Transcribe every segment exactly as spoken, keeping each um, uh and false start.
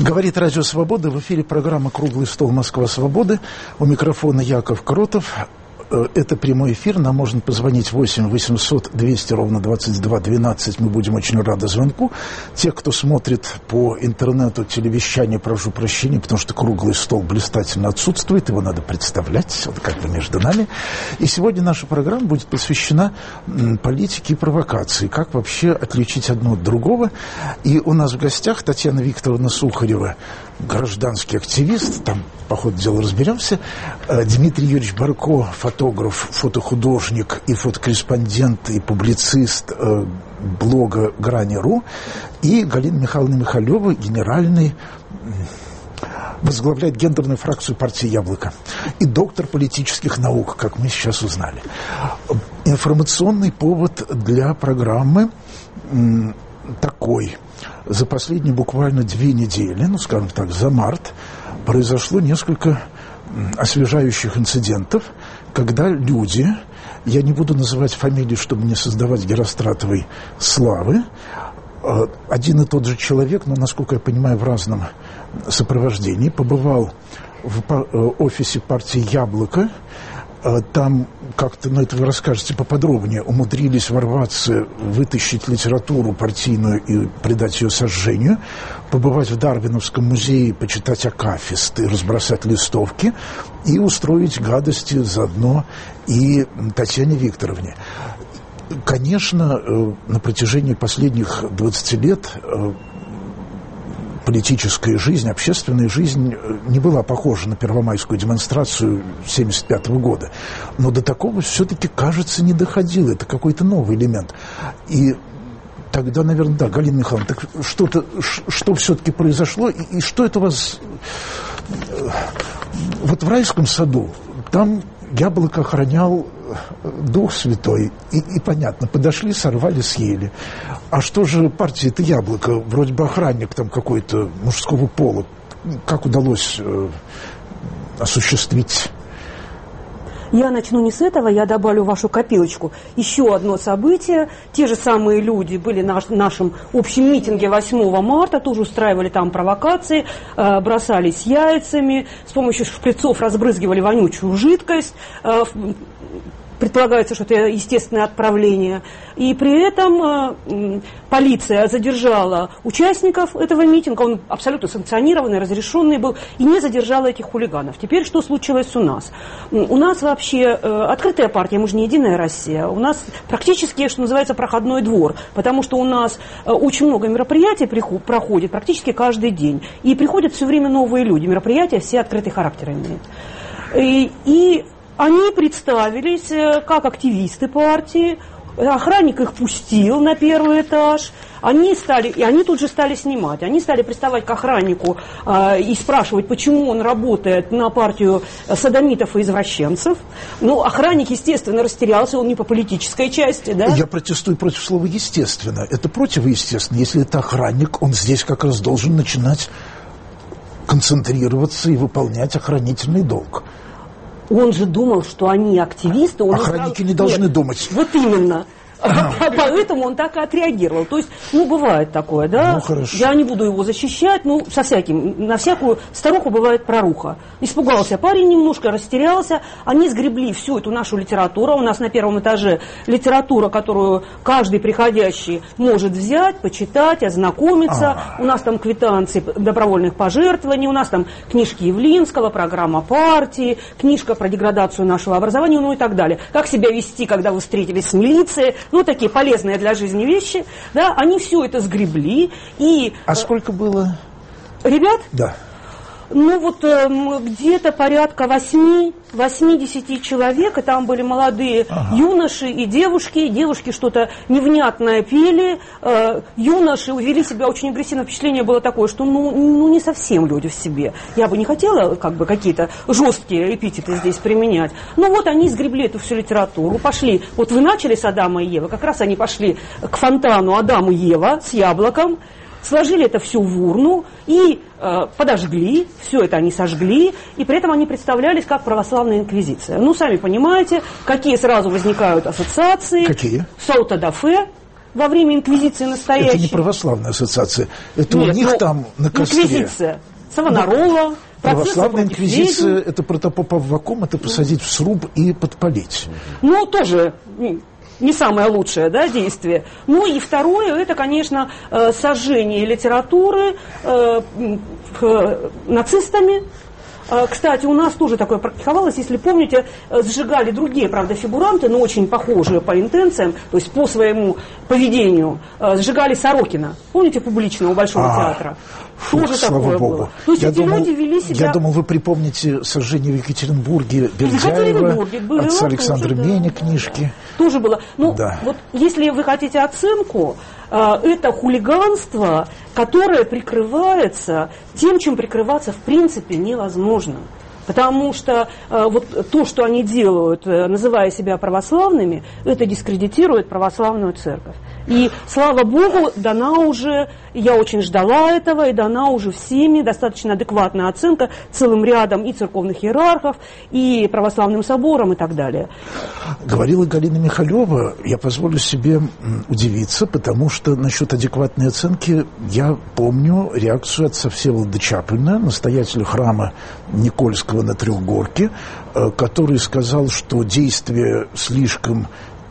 Говорит Радио Свобода. В эфире программа «Круглый стол. Москва. Свободы». У микрофона Яков Кротов. Это прямой эфир. Нам можно позвонить восемь восемьсот двести ровно двадцать два двенадцать. Мы будем очень рады звонку. Те, кто смотрит по интернету телевещание, прошу прощения, потому что круглый стол блистательно отсутствует. Его надо представлять, вот как бы между нами. И сегодня наша программа будет посвящена политике и провокации. Как вообще отличить одно от другого. И у нас в гостях Татьяна Викторовна Сухарева, гражданский активист, там по ходу дела разберемся, Дмитрий Юрьевич Барко, фотограф, фотохудожник и фотокорреспондент и публицист блога Грани.ру, и Галина Михайловна Михалева, генеральный, возглавляет гендерную фракцию партии «Яблоко» и доктор политических наук, как мы сейчас узнали. Информационный повод для программы такой. За последние буквально две недели, ну, скажем так, за март, произошло несколько освежающих инцидентов, когда люди, я не буду называть фамилии, чтобы не создавать Геростратовой славы, один и тот же человек, но, насколько я понимаю, в разном сопровождении, побывал в офисе партии «Яблоко». Там как-то, ну это вы расскажете поподробнее, умудрились ворваться, вытащить литературу партийную и придать ее сожжению, побывать в Дарвиновском музее, почитать акафисты, разбросать листовки и устроить гадости заодно и Татьяне Викторовне. Конечно, на протяжении последних двадцати лет политическая жизнь, общественная жизнь не была похожа на первомайскую демонстрацию семьдесят пятого года. Но до такого все-таки, кажется, не доходило. Это какой-то новый элемент. И тогда, наверное, да, Галина Михайловна, так что-то, что все-таки произошло, и, и что это у вас... Вот в Райском саду, там Яблоко охранял Дух Святой, и, и понятно, подошли, сорвали, съели. А что же партия-то «Яблоко», вроде бы охранник там какой-то мужского пола, как удалось э, осуществить? Я начну не с этого, я добавлю в вашу копилочку еще одно событие. Те же самые люди были на нашем общем митинге восьмого марта, тоже устраивали там провокации, бросались яйцами, с помощью шприцов разбрызгивали вонючую жидкость. Предполагается, что это естественное отправление. И при этом э, полиция задержала участников этого митинга, он абсолютно санкционированный, разрешенный был, и не задержала этих хулиганов. Теперь что случилось у нас? У нас вообще э, открытая партия, мы же не Единая Россия, у нас практически, что называется, проходной двор, потому что у нас э, очень много мероприятий приход, проходит практически каждый день, и приходят все время новые люди, мероприятия все открытый характер имеют. И, и они представились как активисты партии, охранник их пустил на первый этаж, они стали, и они тут же стали снимать, они стали приставать к охраннику э, и спрашивать, почему он работает на партию содомитов и извращенцев. Ну, охранник, естественно, растерялся, он не по политической части, да? Я протестую против слова «естественно». Это противоестественно. Если это охранник, он здесь как раз должен начинать концентрироваться и выполнять охранительный долг. Он же думал, что они активисты. Он Охранники сказал, не должны нет, думать. Вот именно. Поэтому он так и отреагировал. То есть, ну, бывает такое, да? Ну, хорошо. Я не буду его защищать, ну, со всяким, на всякую старуху бывает проруха. Испугался парень немножко, растерялся. Они сгребли всю эту нашу литературу. У нас на первом этаже литература, которую каждый приходящий может взять, почитать, ознакомиться. А-а-а. У нас там квитанции добровольных пожертвований, у нас там книжки Явлинского, программа партии, книжка про деградацию нашего образования, ну и так далее. Как себя вести, когда вы встретились с милицией. Ну, такие полезные для жизни вещи, да, они все это сгребли, и... А сколько было? Ребят? Да. Ну, вот э, где-то порядка восьми, восьмидесяти человек, и там были молодые ага. юноши и девушки, и девушки что-то невнятное пели, э, юноши вели себя очень агрессивно, впечатление было такое, что ну, ну не совсем люди в себе. Я бы не хотела как бы какие-то жесткие эпитеты здесь применять. Ну вот они сгребли эту всю литературу, пошли, вот вы начали с Адама и Евы, как раз они пошли к фонтану Адам и Ева с яблоком, сложили это все в урну и э, подожгли, все это они сожгли, и при этом они представлялись как православная инквизиция. Ну, сами понимаете, какие сразу возникают ассоциации. Какие? Солта-да-фе, во время инквизиции настоящей. Это не православная ассоциация, это Нет, у них ну, там на костре. Инквизиция Савонарола. Православная инквизиция, это протопопа в вакуум, это посадить в сруб и подпалить. Ну, тоже не самое лучшее, да, действие. Ну и второе, это, конечно, сожжение литературы э, нацистами. Кстати, у нас тоже такое практиковалось, если помните, сжигали другие, правда, фигуранты, но очень похожие по интенциям, то есть по своему поведению, сжигали Сорокина. Помните, публично у Большого а, театра? Фух, тоже слава такое Богу. было. То есть я эти думал, люди вели себя... Я думал, вы припомните сожжение в Екатеринбурге Бердяева, отца Александра тоже, Меня, да, книжки. Да. Тоже было. Ну, да. вот если вы хотите оценку, это хулиганство, которое прикрывается тем, чем прикрываться в принципе невозможно. Потому что э, вот то, что они делают, э, называя себя православными, это дискредитирует православную церковь. И, слава Богу, дана уже, я очень ждала этого, и дана уже всеми достаточно адекватная оценка целым рядом и церковных иерархов, и православным собором, и так далее. Говорила Галина Михалева, я позволю себе удивиться, потому что насчет адекватной оценки я помню реакцию отца Всеволода Чаплина, настоятеля храма Никольского на Трехгорке, который сказал, что действия слишком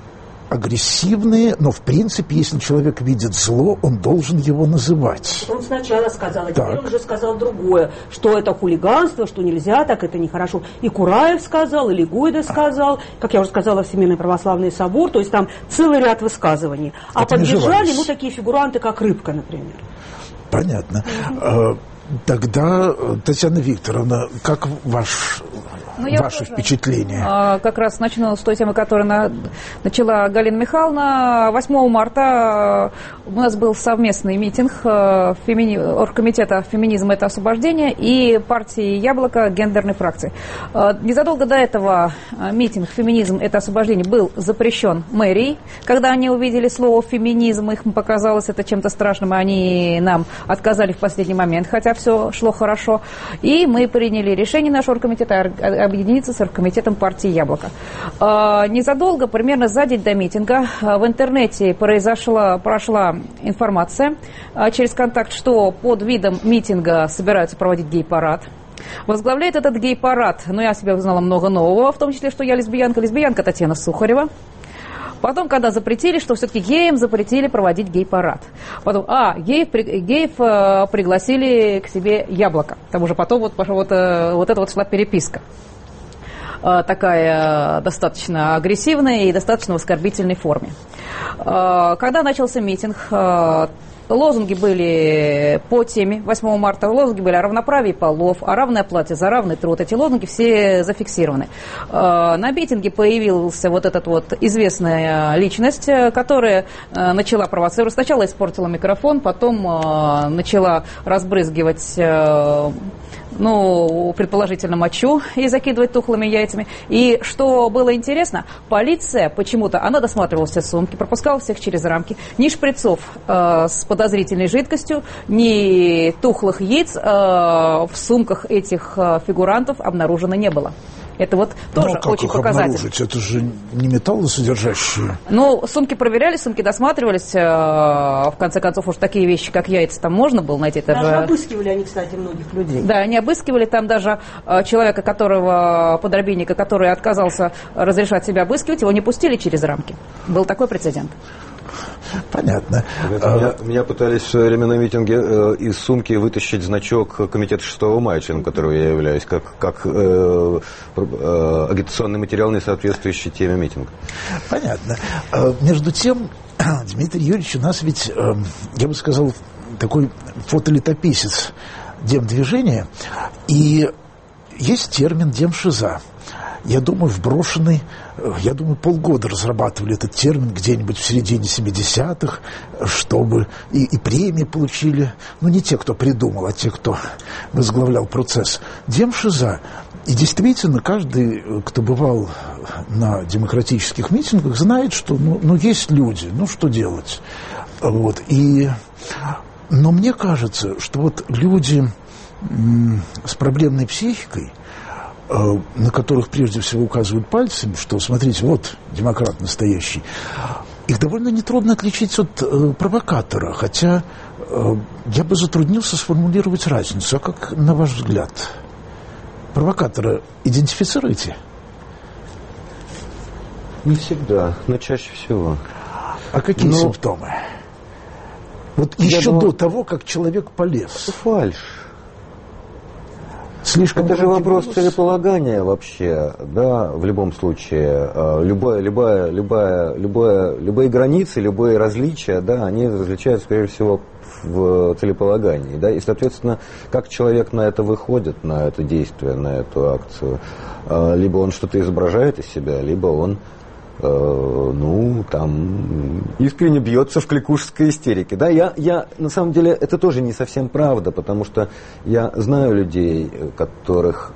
агрессивные, но в принципе, если человек видит зло, он должен его называть. Он сначала сказал, а так. теперь он уже сказал другое, что это хулиганство, что нельзя так, это нехорошо. И Кураев сказал, и Лигойда сказал, как я уже сказала, Всемирный православный собор, то есть там целый ряд высказываний. А это поддержали, ну, такие фигуранты, как Рыбка, например. Понятно. Mm-hmm. Тогда, Татьяна Викторовна, как ваш, ну, ваше тоже, впечатление? А, как раз начну с той темы, которую на, начала Галина Михайловна. восьмого марта у нас был совместный митинг фемини... оргкомитета «Феминизм – это освобождение» и партии «Яблоко» гендерной фракции. Незадолго до этого митинг «Феминизм – это освобождение» был запрещен мэрией. Когда они увидели слово «феминизм», их показалось это чем-то страшным, и они нам отказали в последний момент, хотя все шло хорошо. И мы приняли решение нашего оргкомитета объединиться с оргкомитетом партии «Яблоко». Незадолго, примерно за день до митинга, в интернете произошла, прошла информация через контакт, что под видом митинга собираются проводить гей-парад. Возглавляет этот гей-парад, ну, я себе узнала много нового, в том числе, что я лесбиянка, лесбиянка Татьяна Сухарева. Потом, когда запретили, что все-таки геям запретили проводить гей-парад. Потом, а, геев, геев э, пригласили к себе «Яблоко». Потому что потом вот, вот, э, вот это вот шла переписка. Э, такая достаточно агрессивная и достаточно в оскорбительной форме. Э, когда начался митинг, э, лозунги были по теме восьмого марта, лозунги были о равноправии полов, о равной оплате за равный труд. Эти лозунги все зафиксированы. На митинге появилась вот эта вот известная личность, которая начала провоцировать. Сначала испортила микрофон, потом начала разбрызгивать, ну, предположительно, мочу и закидывать тухлыми яйцами. И что было интересно, полиция почему-то, она досматривала все сумки, пропускала всех через рамки. Ни шприцов э, с подозрительной жидкостью, ни тухлых яиц э, в сумках этих э, фигурантов обнаружено не было. Это вот тоже ну, как очень их показательно. Обнаружить? Это же не металлосодержащие. Ну, сумки проверяли, сумки досматривались. В конце концов, уж такие вещи, как яйца, там можно было найти. Это даже же... обыскивали они, кстати, многих людей. Да, они обыскивали. Там даже человека, которого, подробинника, который отказался разрешать себя обыскивать, его не пустили через рамки. Был такой прецедент. Понятно. Меня, меня пытались в свое время на митинге э, из сумки вытащить значок комитета шестого мая, членом которого я являюсь, как, как э, э, агитационный материал, не соответствующий теме митинга. Понятно. Между тем, Дмитрий Юрьевич у нас ведь, я бы сказал, такой фотолетописец демдвижения, и есть термин демшиза. Я думаю, вброшенный, я думаю, полгода разрабатывали этот термин где-нибудь в середине семидесятых, чтобы и, и премии получили, ну, не те, кто придумал, а те, кто возглавлял процесс. Демшиза. И действительно, каждый, кто бывал на демократических митингах, знает, что, ну, ну есть люди, ну, что делать. Вот. И, но мне кажется, что вот люди м- с проблемной психикой, на которых прежде всего указывают пальцем, что, смотрите, вот демократ настоящий, их довольно нетрудно отличить от э, провокатора, хотя э, я бы затруднился сформулировать разницу. А как, на ваш взгляд, провокатора идентифицируете? Не всегда, но чаще всего. А какие но... симптомы? Вот еще думаю, до того, как человек полез. Фальшь. Слишком Это же вопрос голос. целеполагания вообще, да, в любом случае. Любая, любая, любая, любая, любые границы, любые различия, да, они различаются прежде всего в целеполагании, да, и, соответственно, как человек на это выходит, на это действие, на эту акцию, либо он что-то изображает из себя, либо он ну, там, искренне бьется в кликушеской истерике. Да, я, я, на самом деле, это тоже не совсем правда, потому что я знаю людей, которых,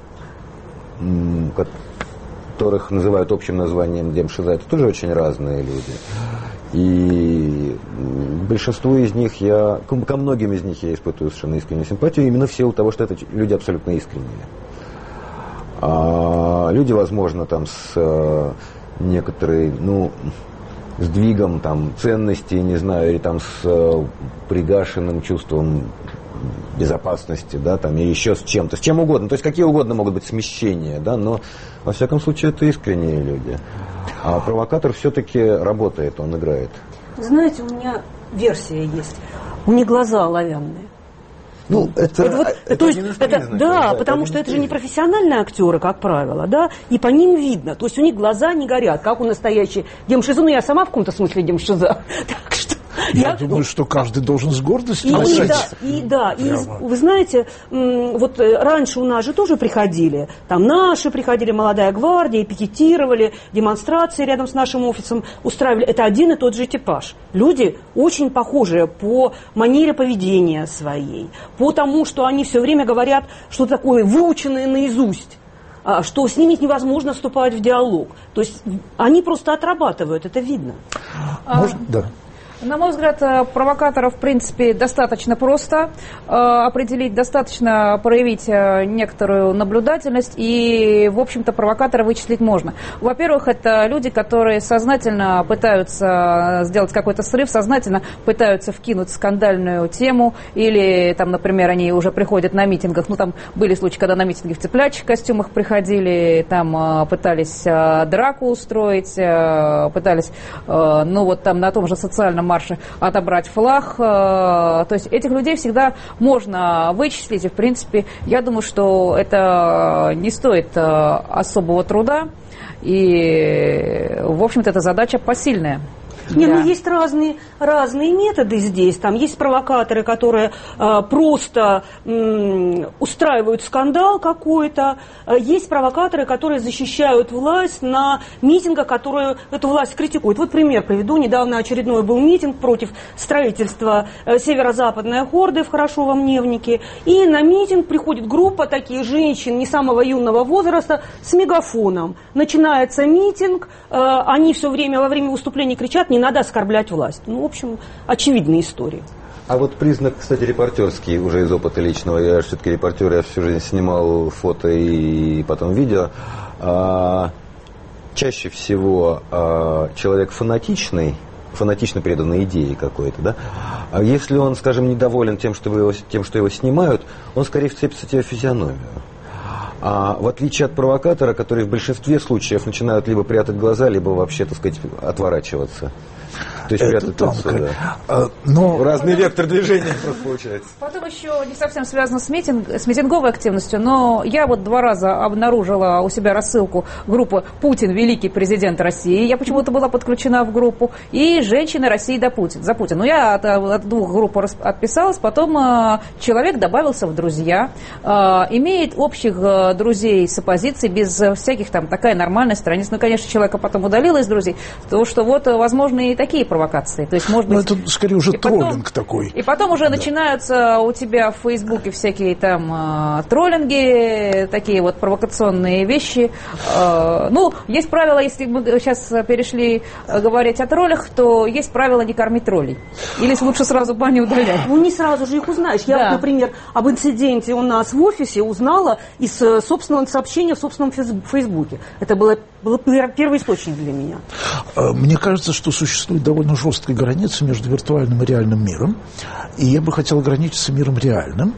которых называют общим названием демшиза. Это тоже очень разные люди. И большинству из них я, ко многим из них я испытываю совершенно искреннюю симпатию, именно в силу того, что это люди абсолютно искренние. А люди, возможно, там с некоторые, ну, сдвигом там ценностей, не знаю, или там с э, пригашенным чувством безопасности, да, там, или еще с чем-то, с чем угодно, то есть какие угодно могут быть смещения, да, но, во всяком случае, это искренние люди. А провокатор все-таки работает, он играет. Знаете, у меня версия есть. У них глаза оловянные. Ну, это, это, вот, это то есть, это, это, да, да, потому это что это же не профессиональные актеры, как правило, да, и по ним видно. То есть у них глаза не горят, как у настоящей демшизы. Ну, я сама в каком-то смысле демшиза. Так что Я, я думаю, что каждый должен с гордостью и, да, и да, и вы знаете, вот раньше у нас же тоже приходили, там наши приходили, молодая гвардия, пикетировали, демонстрации рядом с нашим офисом устраивали. Это один и тот же типаж. Люди очень похожие по манере поведения своей, по тому, что они все время говорят что-то такое выученное наизусть, что с ними невозможно вступать в диалог. То есть они просто отрабатывают, это видно. Может, да. На мой взгляд, провокаторов, в принципе, достаточно просто э, определить, достаточно проявить э, некоторую наблюдательность, и, в общем-то, провокатора вычислить можно. Во-первых, это люди, которые сознательно пытаются сделать какой-то срыв, сознательно пытаются вкинуть скандальную тему, или, там, например, они уже приходят на митингах, ну, там были случаи, когда на митинги в цыплячьих костюмах приходили, там э, пытались э, драку устроить, э, пытались, э, ну, вот там на том же социальном марше отобрать флаг. То есть этих людей всегда можно вычислить. И, в принципе, я думаю, что это не стоит особого труда. И, в общем-то, эта задача посильная. Нет, да. ну есть разные, разные методы здесь. Там есть провокаторы, которые э, просто э, устраивают скандал какой-то. Есть провокаторы, которые защищают власть на митингах, которые эту власть критикуют. Вот пример приведу. Недавно очередной был митинг против строительства э, северо-западной хорды в Хорошово-Мневнике. И на митинг приходит группа таких женщин не самого юного возраста с мегафоном. Начинается митинг, э, они все время во время выступления кричат: не надо оскорблять власть. Ну, в общем, очевидная история. А вот признак, кстати, репортерский, уже из опыта личного, я все-таки репортер, я всю жизнь снимал фото и потом видео. А, чаще всего а, человек фанатичный, фанатично преданной идее какой-то, да, а если он, скажем, недоволен тем, что его, тем, что его снимают, он скорее вцепится тебе в физиономию. А в отличие от провокатора, которые в большинстве случаев начинают либо прятать глаза, либо вообще, так сказать, отворачиваться. То есть это прятать тонко. отсюда. А, но... Разный потом... вектор движения просто получается. Потом еще не совсем связано с, митинг, с митинговой активностью, но я вот два раза обнаружила у себя рассылку группы «Путин, великий президент России». Я почему-то была подключена в группу. И «Женщины России до Путин, за Путин». Ну, я от, от двух групп отписалась, потом э, человек добавился в друзья, э, имеет общих э, друзей с оппозицией, без всяких там, такая нормальная страница. Ну, конечно, человека потом удалила из друзей, потому что вот, возможно, и такие провокации. То есть, может быть, ну, это скорее уже троллинг потом, такой. И потом уже да. начинаются у тебя в Фейсбуке всякие там э, троллинги, такие вот провокационные вещи. Э, ну, есть правило, если мы сейчас перешли говорить о троллях, то есть правило не кормить троллей. Или лучше сразу баню удалять. Ну, не сразу же их узнаешь. Я, да. вот, например, об инциденте у нас в офисе узнала из собственного сообщения в собственном Фейсбуке. Это было, было первый источник для меня. Мне кажется, что существует существует довольно жесткая граница между виртуальным и реальным миром, и я бы хотел ограничиться миром реальным,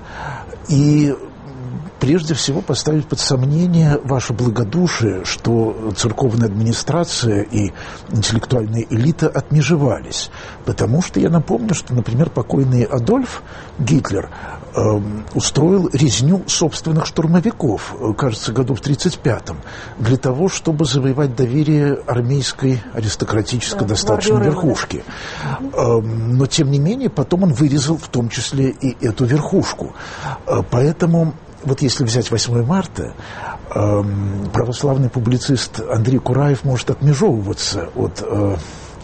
и прежде всего поставить под сомнение ваше благодушие, что церковная администрация и интеллектуальная элита отмежевались. Потому что я напомню, что, например, покойный Адольф Гитлер э, устроил резню собственных штурмовиков, кажется, году в тридцать пятом, для того, чтобы завоевать доверие армейской аристократической да, достаточно верхушки. Э, но, тем не менее, потом он вырезал в том числе и эту верхушку. Э, поэтому... Вот если взять восьмое марта, э, православный публицист Андрей Кураев может отмежевываться от э,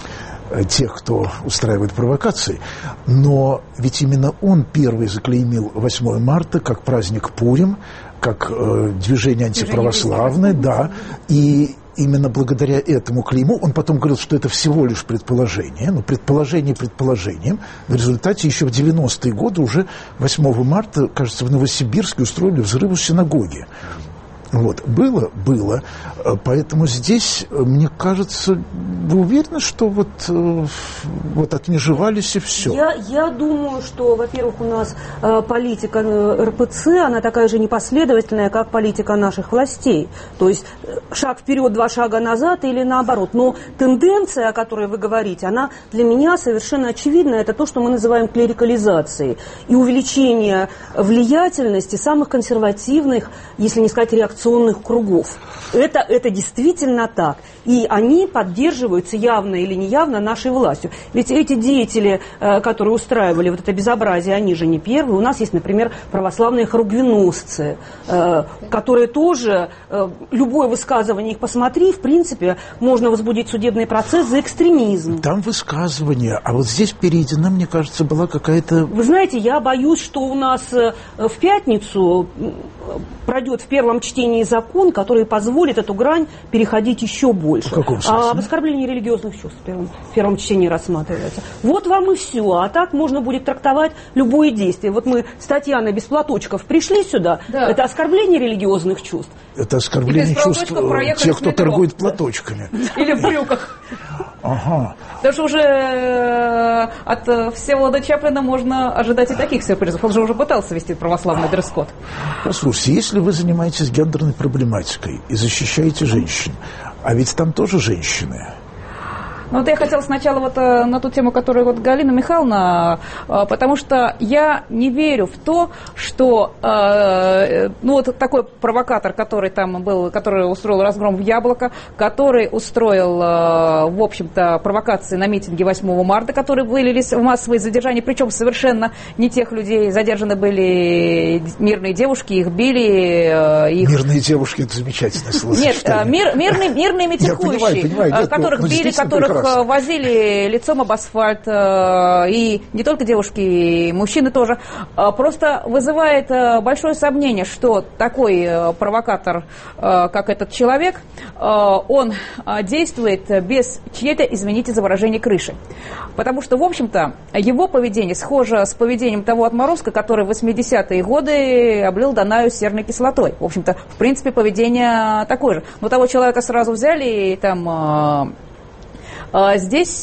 тех, кто устраивает провокации, но ведь именно он первый заклеймил восьмое марта как праздник Пурим, как э, движение антиправославное, да, и именно благодаря этому клейму, он потом говорил, что это всего лишь предположение, но предположение предположением, в результате еще в девяностые годы уже восьмого марта, кажется, в Новосибирске устроили взрыв в синагоге. Вот. Было? Было. Поэтому здесь, мне кажется, вы уверены, что вот, вот отмежевались и все? Я, я думаю, что, во-первых, у нас э, политика эр пэ цэ, она такая же непоследовательная, как политика наших властей. То есть шаг вперед, два шага назад или наоборот. Но тенденция, о которой вы говорите, она для меня совершенно очевидна. Это то, что мы называем клерикализацией. И увеличение влиятельности самых консервативных, если не сказать реакционных, кругов. Это, это действительно так. И они поддерживаются явно или неявно нашей властью. Ведь эти деятели, которые устраивали вот это безобразие, они же не первые. У нас есть, например, православные хоругвеносцы, которые тоже, любое высказывание их посмотри, в принципе, можно возбудить судебный процесс за экстремизм. Там высказывание, а вот здесь перейдена, мне кажется, была какая-то... Вы знаете, я боюсь, что у нас в пятницу пройдет в первом чтении закон, который позволит эту грань переходить еще больше. В каком смысле? А об оскорблении религиозных чувств в первом, в первом чтении рассматривается. Вот вам и все. А так можно будет трактовать любое действие. Вот мы с Татьяной без платочков пришли сюда. Да. Это оскорбление религиозных чувств. Это оскорбление чувств тех, кто торгует платочками. Или в брюках. Ага. Потому что уже от Всеволода Чаплина можно ожидать и таких сюрпризов. Он же уже пытался вести православный дресс-код. Послушайте, если вы занимаетесь гендерной проблематикой и защищаете женщин, а ведь там тоже женщины. Ну, вот я хотела сначала вот э, на ту тему, которую вот Галина Михайловна, э, потому что я не верю в то, что, э, ну, вот такой провокатор, который там был, который устроил разгром в Яблоко, который устроил, э, в общем-то, провокации на митинге восьмого марта, которые вылились в массовые задержания, причем совершенно не тех людей, задержаны были мирные девушки, их били. Э, их... Мирные девушки, это замечательное словосочетание. Нет, мир, мирные, мирные митингующие, понимаю, понимаю, нет, которых но, но били, которых возили лицом об асфальт, и не только девушки, и мужчины тоже. Просто вызывает большое сомнение, что такой провокатор, как этот человек, он действует без чьей-то, извините за выражение, крыши. Потому что, в общем-то, его поведение схоже с поведением того отморозка, который в восьмидесятые годы облил Данаю серной кислотой. В общем-то, в принципе, поведение такое же. Но того человека сразу взяли и там... Здесь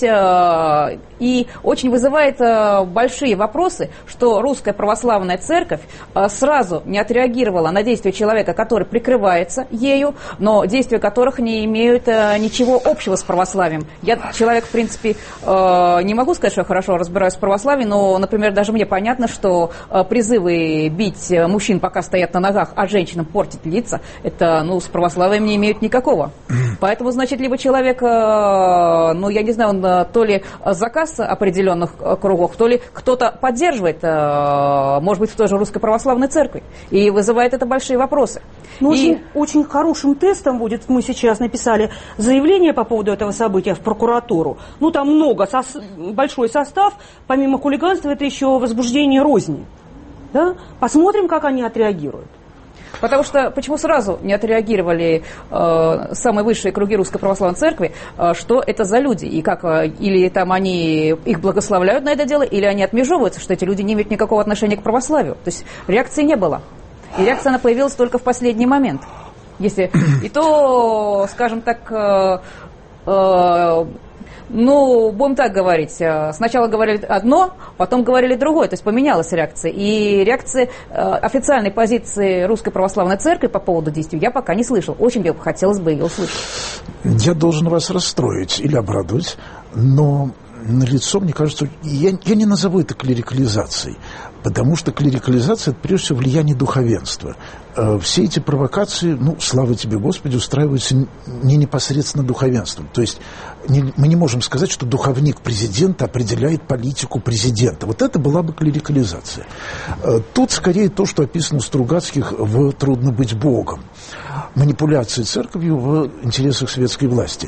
и очень вызывает большие вопросы, что Русская Православная Церковь сразу не отреагировала на действия человека, который прикрывается ею, но действия которых не имеют ничего общего с православием. Я человек, в принципе, не могу сказать, что я хорошо разбираюсь в православии, но, например, даже мне понятно, что призывы бить мужчин, пока стоят на ногах, а женщинам портить лица, это, ну, с православием не имеют никакого. Поэтому, значит, либо человек, ну, я не знаю, он то ли заказ определенных кругов, то ли кто-то поддерживает, может быть, в той же Русской Православной Церкви, и вызывает это большие вопросы. Ну, и... очень, очень хорошим тестом будет, мы сейчас написали заявление по поводу этого события в прокуратуру. Ну, там много, сос... большой состав, помимо хулиганства, это еще возбуждение розни. Да? Посмотрим, как они отреагируют. Потому что почему сразу не отреагировали э, самые высшие круги Русской Православной Церкви, э, что это за люди, и как, э, или там они их благословляют на это дело, или они отмежевываются, что эти люди не имеют никакого отношения к православию. То есть реакции не было. И реакция, она появилась только в последний момент. Если... И то, скажем так... Э, э, Ну, будем так говорить. Сначала говорили одно, потом говорили другое. То есть поменялась реакция. И реакции официальной позиции Русской Православной Церкви по поводу действий я пока не слышал. Очень бы хотелось бы ее услышать. Я должен вас расстроить или обрадовать, но налицо, мне кажется, я, я не назову это клерикализацией, потому что клерикализация – это, прежде всего, влияние духовенства. Все эти провокации, ну, слава тебе, Господи, устраиваются не непосредственно духовенством. То есть не, мы не можем сказать, что духовник президента определяет политику президента. Вот это была бы клерикализация. Тут скорее то, что описано у Стругацких в «Трудно быть Богом». Манипуляции церковью в интересах светской власти.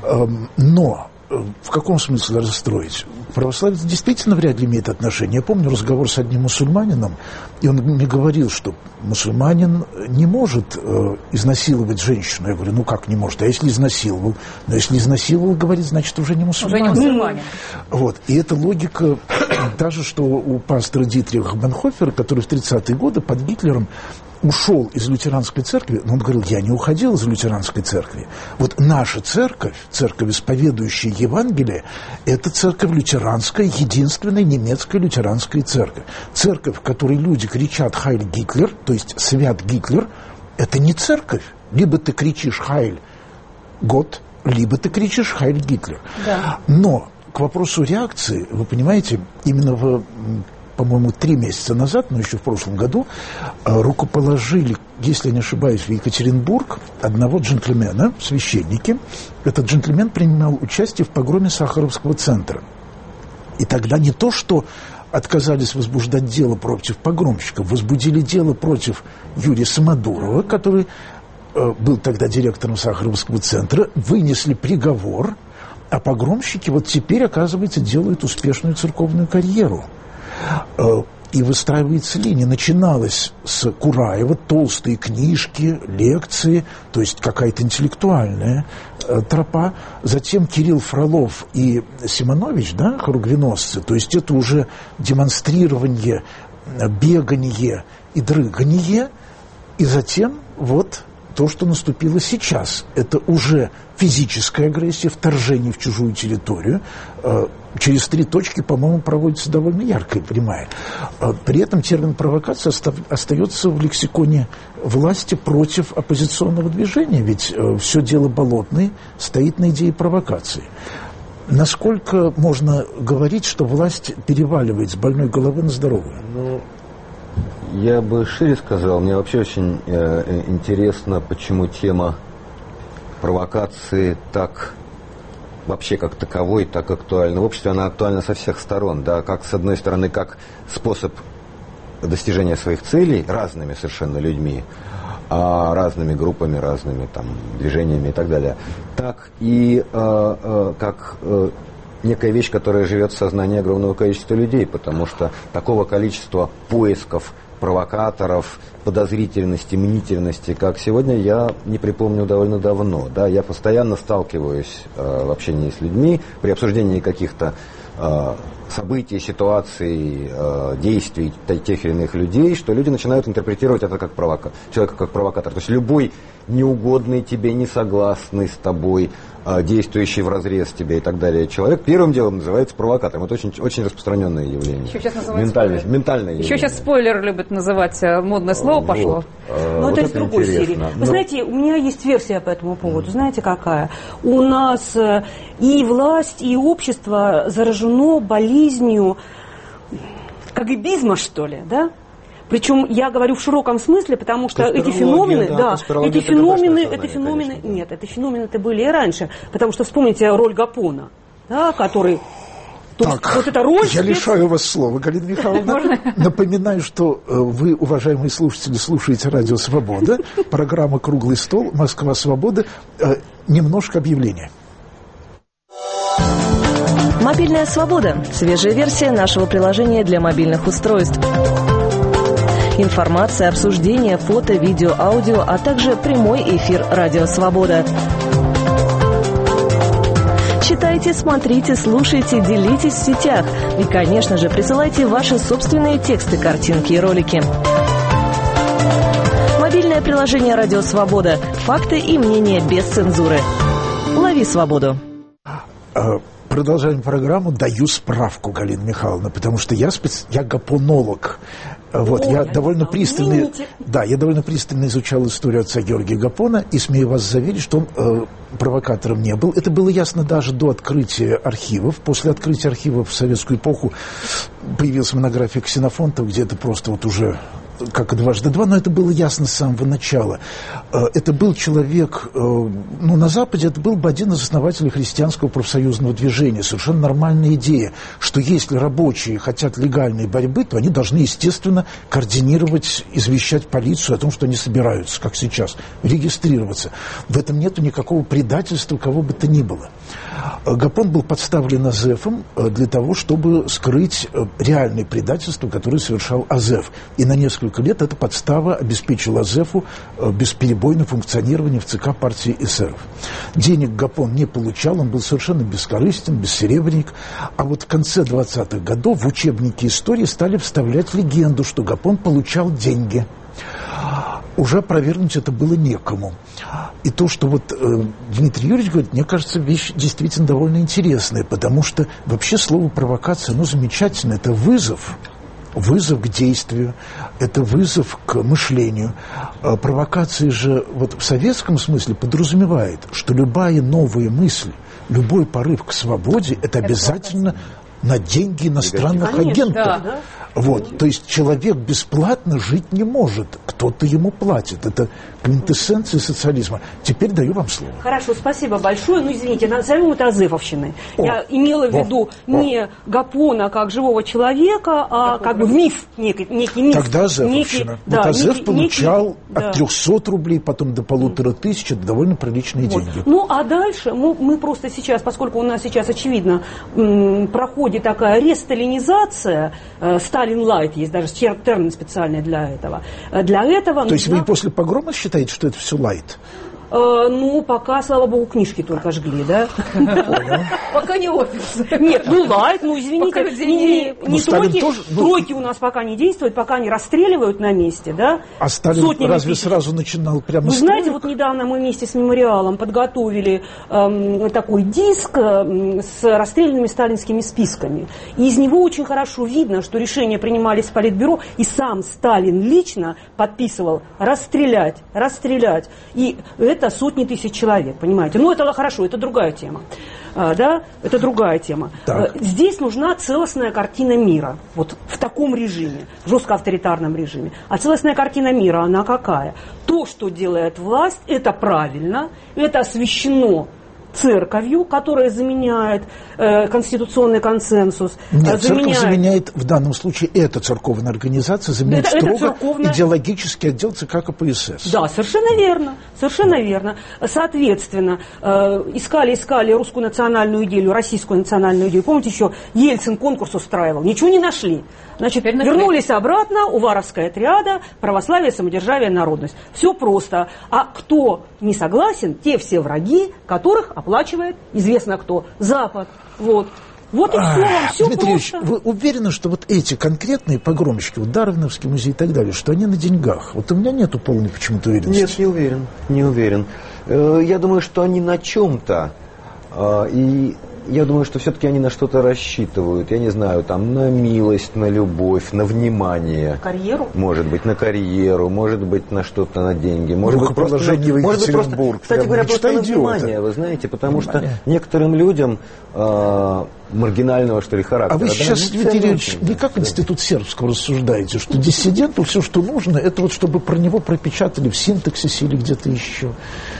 Но в каком смысле расстроить? Православие действительно вряд ли имеет отношение. Я помню разговор с одним мусульманином, и он мне говорил, что мусульманин не может э, изнасиловать женщину. Я говорю, ну как не может? А если изнасиловал? Но если изнасиловал, говорит, значит, уже не мусульманин. Уже не мусульманин. Вот. И эта логика та же, что у пастора Дитриха Бонхофера, который в тридцатые годы под Гитлером ушел из лютеранской церкви, но он говорил, я не уходил из лютеранской церкви. Вот наша церковь, церковь, исповедующая Евангелие, это церковь лютеранская, единственная немецкая лютеранская церковь. Церковь, в которой люди кричат «Хайль Гитлер», то есть «Свят Гитлер», это не церковь. Либо ты кричишь «Хайль Гот», либо ты кричишь «Хайль Гитлер». Да. Но к вопросу реакции, вы понимаете, именно в... по-моему, три месяца назад, но еще в прошлом году, рукоположили, если я не ошибаюсь, в Екатеринбург одного джентльмена, священники. Этот джентльмен принимал участие в погроме Сахаровского центра. И тогда не то, что отказались возбуждать дело против погромщиков, возбудили дело против Юрия Самодурова, который э, был тогда директором Сахаровского центра, вынесли приговор, а погромщики вот теперь, оказывается, делают успешную церковную карьеру. И выстраивается линия. Начиналась с Кураева, толстые книжки, лекции, то есть какая-то интеллектуальная э, тропа. Затем Кирилл Фролов и Симонович, да, хоругвеносцы, то есть это уже демонстрирование, бегание и дрыгание. И затем вот то, что наступило сейчас. Это уже физическая агрессия, вторжение в чужую территорию. Через три точки, по-моему, проводится довольно яркая прямая. При этом термин «провокация» остается в лексиконе власти против оппозиционного движения, ведь все дело Болотной стоит на идее провокации. Насколько можно говорить, что власть переваливает с больной головы на здоровую? Ну, я бы шире сказал, мне вообще очень э, интересно, почему тема провокации так... вообще как таковой, так актуальна. В обществе она актуальна со всех сторон, да, как с одной стороны, как способ достижения своих целей разными совершенно людьми, а, разными группами, разными там движениями и так далее, так и а, а, как а, некая вещь, которая живет в сознании огромного количества людей, потому что такого количества поисков, провокаторов, подозрительности, мнительности, как сегодня, я не припомню довольно давно. Да? Я постоянно сталкиваюсь э, в общении с людьми, при обсуждении каких-то э, событий, ситуаций, э, действий тех или иных людей, что люди начинают интерпретировать это как провока... человека как провокатор. То есть любой неугодный тебе, несогласный с тобой, э, действующий вразрез тебе и так далее человек, первым делом называется провокатором. Это очень, очень распространенное явление. Еще сейчас называется ментальное, ментальное Еще явление. сейчас спойлер любят называть, модное слово пошло. Вот. Но вот это из другой интересно. серии. Вы Но... знаете, у меня есть версия по этому поводу. Знаете, какая? У нас и власть, и общество заражено болезнью кагибизма, что ли, да? Причем я говорю в широком смысле, потому что эти феномены, да, да эти феномены, это феномены, конечно, нет, эти феномены-то были и раньше, потому что вспомните роль Гапона, да, который... Так, вот эта роль я спец... лишаю вас слова, Галина Михайловна. Напоминаю, что вы, уважаемые слушатели, слушаете «Радио Свобода», программа «Круглый стол», «Москва. Свобода». Немножко объявления. Мобильная свобода. Свежая версия нашего приложения для мобильных устройств. Информация, обсуждение, фото, видео, аудио, а также прямой эфир «Радио Свобода». Читайте, смотрите, слушайте, делитесь в сетях. И, конечно же, присылайте ваши собственные тексты, картинки и ролики. Мобильное приложение «Радио Свобода». Факты и мнения без цензуры. Лови свободу. Продолжаем программу. Даю справку, Галина Михайловна, потому что я, специ... я гапонолог. Вот, О, я, я довольно пристально, да, я довольно пристально изучал историю отца Георгия Гапона, и смею вас заверить, что он э, провокатором не был. Это было ясно даже до открытия архивов. После открытия архивов в советскую эпоху появилась монография Ксенофонтова, где это просто вот уже как и дважды два, но это было ясно с самого начала. Это был человек, ну, на Западе это был бы один из основателей христианского профсоюзного движения. Совершенно нормальная идея, что если рабочие хотят легальной борьбы, то они должны, естественно, координировать, извещать полицию о том, что они собираются, как сейчас, регистрироваться. В этом нету никакого предательства кого бы то ни было. Гапон был подставлен Азефом для того, чтобы скрыть реальное предательство, которое совершал Азеф. И на несколько лет эта подстава обеспечила Азефу бесперебойное функционирование в ЦК партии эсеров. Денег Гапон не получал, он был совершенно бескорыстен, бессеребренник. А вот в конце двадцатых годов в учебники истории стали вставлять легенду, что Гапон получал деньги. Уже опровергнуть это было некому. И то, что вот э, Дмитрий Юрьевич говорит, мне кажется, вещь действительно довольно интересная, потому что вообще слово провокация, ну, замечательно, это вызов, вызов к действию, это вызов к мышлению. А провокация же вот в советском смысле подразумевает, что любая новая мысль, любой порыв к свободе, это обязательно на деньги иностранных Конечно, агентов. да, да. Вот, то есть человек бесплатно жить не может, кто-то ему платит. Это квинтэссенция социализма. Теперь даю вам слово. Хорошо, спасибо большое. Ну, извините, назовем это азефовщиной. О, Я имела в виду о, не о. Гапона как живого человека, а Какой как бы миф, некий, некий миф. Тогда азефовщина. Некий, вот да, Азеф некий, получал некий, от да. трехсот рублей, потом до полутора тысяч. Это довольно приличные Вот. деньги. Ну, а дальше мы, мы просто сейчас, поскольку у нас сейчас, очевидно, м, проходит такая ресталинизация, э, Сталин-лайт, есть даже термин специальный для этого. Для этого То есть нужна... вы после погрома считаете, что это все лайт? Э, ну, пока, слава богу, книжки только жгли, да? Пока не офис. Нет, ну лайт, ну извините, Пока людей не, не, не- Ну, не Сталин тройки, тоже, ну- тройки у нас пока не действуют, пока они расстреливают на месте, да? А Сталин Сотнями разве тысяч. сразу начинал прямо Вы с знаете, троек? вот недавно мы вместе с мемориалом подготовили эм, такой диск эм, с расстрелянными сталинскими списками. И из него очень хорошо видно, что решения принимались в Политбюро, и сам Сталин лично подписывал расстрелять, расстрелять. И это сотни тысяч человек, понимаете? Ну, это хорошо, это другая тема. А, да, это другая тема. Так. Э, Здесь нужна целостная картина мира. Вот в таком режиме, в жестко авторитарном режиме. А целостная картина мира, она какая? То, что делает власть, это правильно, это освящено церковью, которая заменяет э, конституционный консенсус. Нет, э, церковь заменяет, в данном случае, эта церковная организация заменяет Это- это строго церковная- идеологический отдел ЦК КПСС. Да, совершенно верно, совершенно верно. Соответственно, э, искали, искали русскую национальную идею, российскую национальную идею. Помните, еще Ельцин конкурс устраивал, ничего не нашли. Значит, Теперь нашли. вернулись обратно, Уваровская триада, православие, самодержавие, народность. Все просто. А кто не согласен, те все враги, которых оплачивает известно кто, Запад. Вот. Вот и все, вам все Дмитрий Ильич, просто. вы уверены, что вот эти конкретные погромщики, вот Дарвиновский музей и так далее, что они на деньгах? Вот у меня нету полной почему-то уверенности. Нет, не уверен, не уверен. Э, Я думаю, что они на чем-то, э, и я думаю, что все-таки они на что-то рассчитывают. Я не знаю, там, на милость, на любовь, на внимание. Карьеру? Может быть, на карьеру, может быть, на что-то, на деньги. Может быть, просто, Рукоположение в может быть, просто, Екатеринбург. кстати Прям говоря, мечта просто на идиота. внимание, вы знаете, потому Внимание. что некоторым людям э, маргинального, что ли, характера. А вы да, сейчас, ну, Дмитрий Ильич, ценности, не да, как да. институт сербского рассуждаете, что диссиденту все, что нужно, это вот чтобы про него пропечатали в синтаксисе или где-то еще.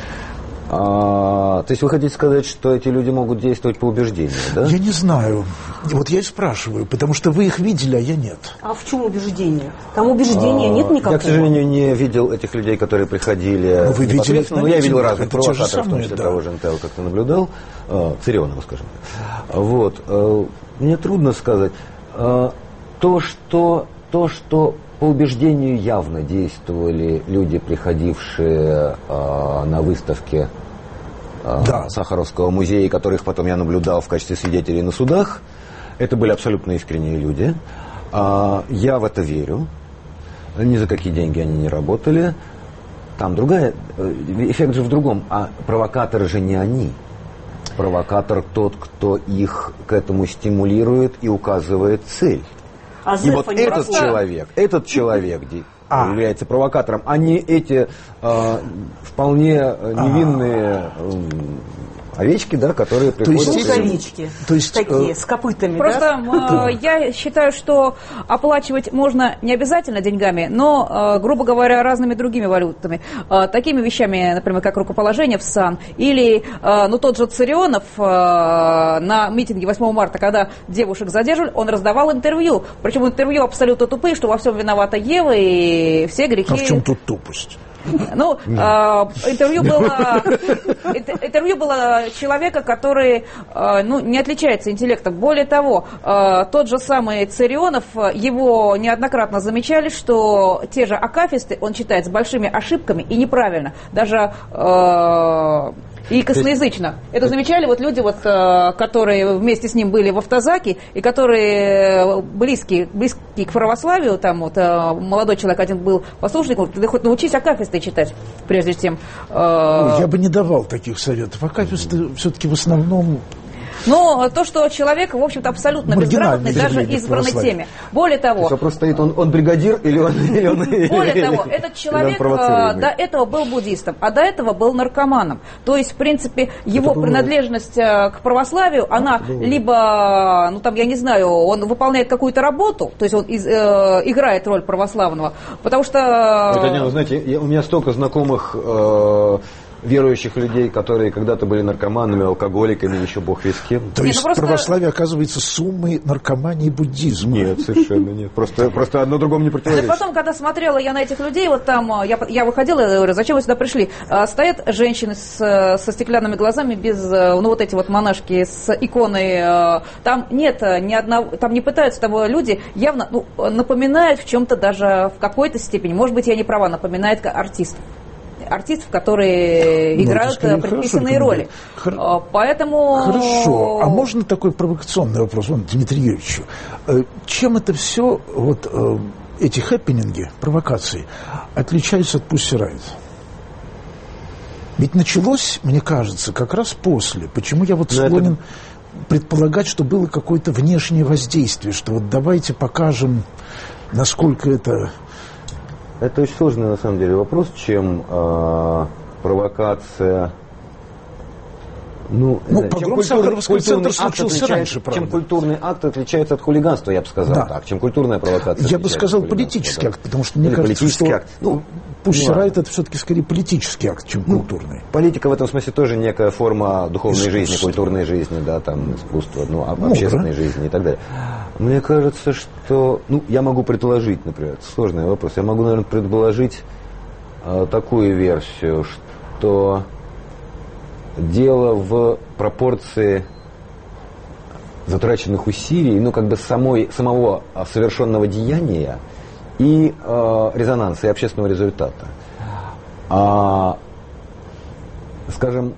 А, то есть вы хотите сказать, что эти люди могут действовать по убеждению, да? Я не знаю. Вот я и спрашиваю, потому что вы их видели, а я нет. А в чем убеждение? Там убеждения нет никакого. Я, к сожалению, не видел этих людей, которые приходили. Ну, вы видели непосредственно, их на но я видел митингах, разных это те же провокаторов, в том самые, числе да. того же эн тэ эл, как-то наблюдал, э, Царионова, скажем. Вот. э, Мне трудно сказать. Э, То, что, то, что по убеждению явно действовали люди, приходившие э, на выставке э, Да. Сахаровского музея, которых потом я наблюдал в качестве свидетелей на судах, это были абсолютно искренние люди. А, я в это верю. Ни за какие деньги они не работали. Там другая... э, Эффект же в другом. А провокаторы же не они. Провокатор тот, кто их к этому стимулирует и указывает цель. А и вот этот просто... человек, этот человек а. является провокатором, а не эти э, вполне невинные э, овечки, да, которые приходят... То есть овечки. То есть, такие, э, с копытами, просто, да? Э, я считаю, что оплачивать можно не обязательно деньгами, но, э, грубо говоря, разными другими валютами. Э, такими вещами, например, как рукоположение в сан, или, э, ну, тот же Царионов э, на митинге восьмого марта, когда девушек задерживали, он раздавал интервью. Причем интервью абсолютно тупые, что во всем виновата Ева, и все грехи... А в чем тут тупость? Ну, э, интервью было, интервью было человека, который э, ну, не отличается интеллектом. Более того, э, тот же самый Царионов, его неоднократно замечали, что те же акафисты он читает с большими ошибками и неправильно. Даже... Э, И косноязычно. Это замечали вот люди, вот, которые вместе с ним были в автозаке, и которые близкие, близкие к православию, там вот молодой человек один был послушником, ты хоть научись акафисты читать, прежде чем... Э... Я бы не давал таких советов. Акафисты все-таки в основном... Но то, что человек, в общем-то, абсолютно безграмотный, даже избранной теме. Более того... Вопрос стоит, он, он бригадир или он... Или он более или, того, этот человек до этого был буддистом, а до этого был наркоманом. То есть, в принципе, его это принадлежность бывает. К православию, она это либо, ну там, я не знаю, он выполняет какую-то работу, то есть он из, э, играет роль православного, потому что... Татьяна, вы знаете, я, у меня столько знакомых... Э, верующих людей, которые когда-то были наркоманами, алкоголиками, еще бог весть кем. То есть просто... православие оказывается суммой наркомании и буддизма? Нет, совершенно нет. Просто, просто одно другому не противоречит. Потом, когда смотрела я на этих людей, вот там, я, я выходила, я говорю, зачем вы сюда пришли? Стоят женщины с, со стеклянными глазами, без, ну вот эти вот монашки с иконой, там нет ни одного, там не пытаются, там люди явно, ну, напоминают в чем-то даже в какой-то степени, может быть, я не права, напоминает артистов. артистов, которые ну, играют предписанные роли. Хор... Поэтому... Хорошо. А можно такой провокационный вопрос, вон, Дмитрию Юрьевичу? Чем это все, вот эти хэппининги, провокации, отличаются от Pussy Riot? Ведь началось, мне кажется, как раз после. Почему я вот склонен это... предполагать, что было какое-то внешнее воздействие, что вот давайте покажем, насколько это... Это очень сложный, на самом деле, вопрос, чем э, провокация... Ну, ну чем культур, культурный акт отличается, раньше, чем культурный акт отличается от хулиганства, я бы сказал да. так, чем культурная провокация. Я бы сказал политический да. акт, потому что мне Или кажется, что акт. Ну, Pussy Riot это все-таки скорее политический акт, чем ну, культурный. Политика в этом смысле тоже некая форма духовной искусство. жизни, культурной жизни, да, там искусства, ну, ну общественной да. жизни и так далее. Мне кажется, что, ну, я могу предположить, например, это сложный вопрос, я могу, наверное, предположить э, такую версию, что дело в пропорции затраченных усилий, ну, как бы самой, самого совершенного деяния и э, резонанса, и общественного результата. А, скажем,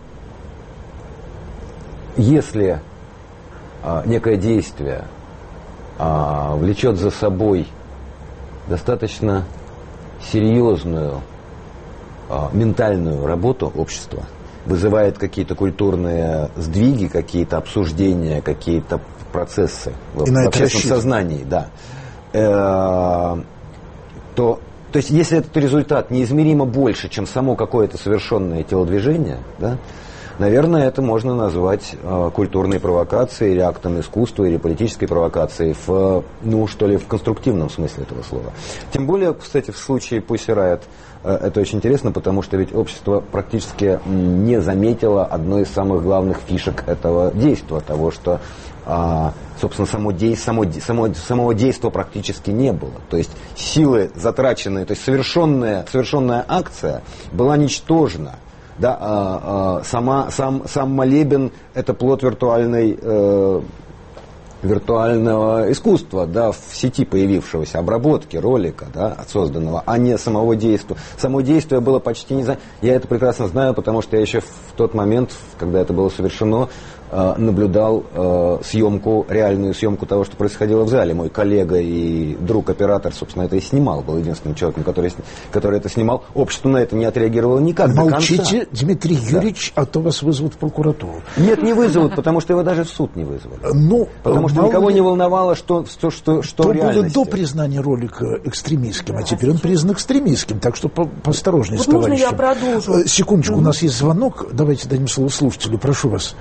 если а, некое действие а, влечет за собой достаточно серьезную а, ментальную работу общества, вызывает какие-то культурные сдвиги, какие-то обсуждения, какие-то процессы в, в общественном сознании, да, э, то, то есть если этот результат неизмеримо больше, чем само какое-то совершенное телодвижение, да, наверное, это можно назвать э, культурной провокацией, или актом искусства, или политической провокацией в, ну, что ли, в конструктивном смысле этого слова. Тем более, кстати, в случае Pussy Riot э, это очень интересно, потому что ведь общество практически не заметило одной из самых главных фишек этого действия, того, что, э, собственно, само дей, само, само, самого действия практически не было. То есть силы затраченные, то есть совершенная, совершенная акция была ничтожна. Да, а, а, сама, сам, сам молебен – это плод виртуальной, э, виртуального искусства, да, в сети появившегося, обработки ролика, да, созданного, а не самого действия. Само действие было почти не... Я это прекрасно знаю, потому что я еще в тот момент, когда это было совершено, э, наблюдал э, съемку, реальную съемку того, что происходило в зале. Мой коллега и друг-оператор, собственно, это и снимал, был единственным человеком, который, который это снимал. Общество на это не отреагировало никак. Молчите, Дмитрий Юрьевич, да. А то вас вызовут в прокуратуру. Нет, не вызовут, потому что его даже в суд не вызвали. Ну, потому что никого не волновало, что, что, что, что в реальности. То было до признания ролика экстремистским, а теперь он признан экстремистским, так что по поосторожнее вот с товарищем. Можно я продолжу? Секундочку, у нас есть звонок, давайте дадим слово слушателю, прошу вас.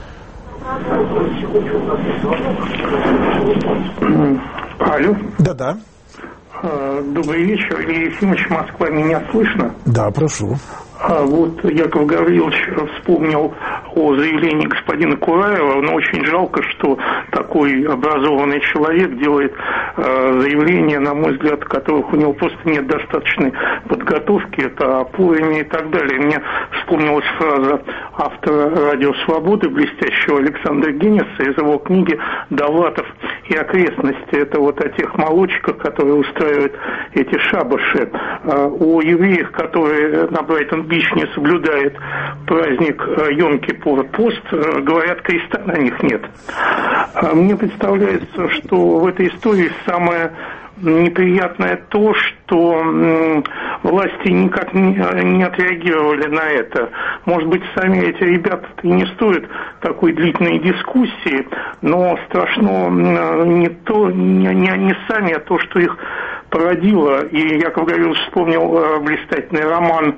Алло. Да-да. Добрый вечер, Илья Ефимович, Москва, меня слышно? Да, прошу. А вот Яков Гаврилович вспомнил о заявлении господина Кураева, но очень жалко, что такой образованный человек делает э, заявления, на мой взгляд, которых у него просто нет достаточной подготовки, это опорами и так далее. Мне вспомнилась фраза автора «Радио Свободы», блестящего Александра Генниса, из его книги «Довлатов и окрестности». Это вот о тех молодчиках, которые устраивают эти шабаши. Э, о евреях, которые на Брайтон-Бич не соблюдает праздник Йом-Кипур-Пост, говорят, креста на них нет. Мне представляется, что в этой истории самое неприятное то, что власти никак не, не отреагировали на это. Может быть, сами эти ребята и не стоят такой длительной дискуссии, но страшно не то, не, не они сами, а то, что их породило. И Яков Гаврилович вспомнил блистательный роман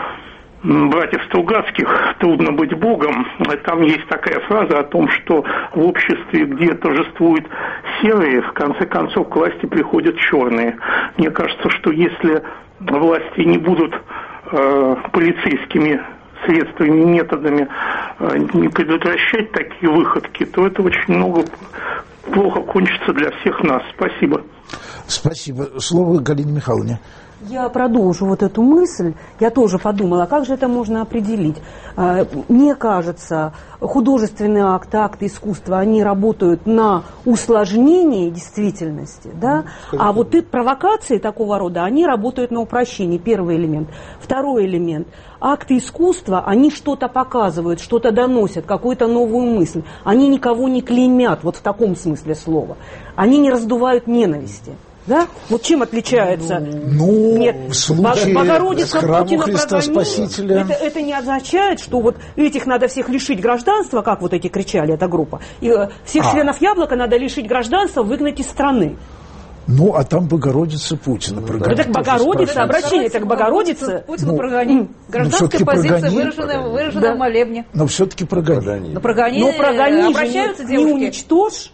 братьев Стругацких «Трудно быть Богом». Там есть такая фраза о том, что в обществе, где торжествуют серые, в конце концов к власти приходят черные. Мне кажется, что если власти не будут э, полицейскими средствами, методами э, не предотвращать такие выходки, то это очень много плохо кончится для всех нас. Спасибо. Спасибо. Слово Галине Михайловне. Я продолжу вот эту мысль. Я тоже подумала, как же это можно определить. Мне кажется, художественные акты, акты искусства, они работают на усложнение действительности, да? А вот и провокации такого рода, они работают на упрощение. Первый элемент. Второй элемент. Акты искусства, они что-то показывают, что-то доносят, какую-то новую мысль. Они никого не клеймят, вот в таком смысле слова. Они не раздувают ненависти. Да? Вот чем отличается? Ну, Нет, в случае Богородица храма Путина Христа прогонила. Спасителя. Это, это не означает, что вот этих надо всех лишить гражданства, как вот эти кричали, эта группа. И э, всех а. членов Яблока надо лишить гражданства, выгнать из страны. Ну, а там Богородица Путина прогонит. Это к Богородице, обращение это к Богородице. Путина прогонит. Гражданская позиция выражена, выражена да. в молебне. Но все-таки прогони. Но прогони, Но прогони обращаются не, девушки. Не уничтожь.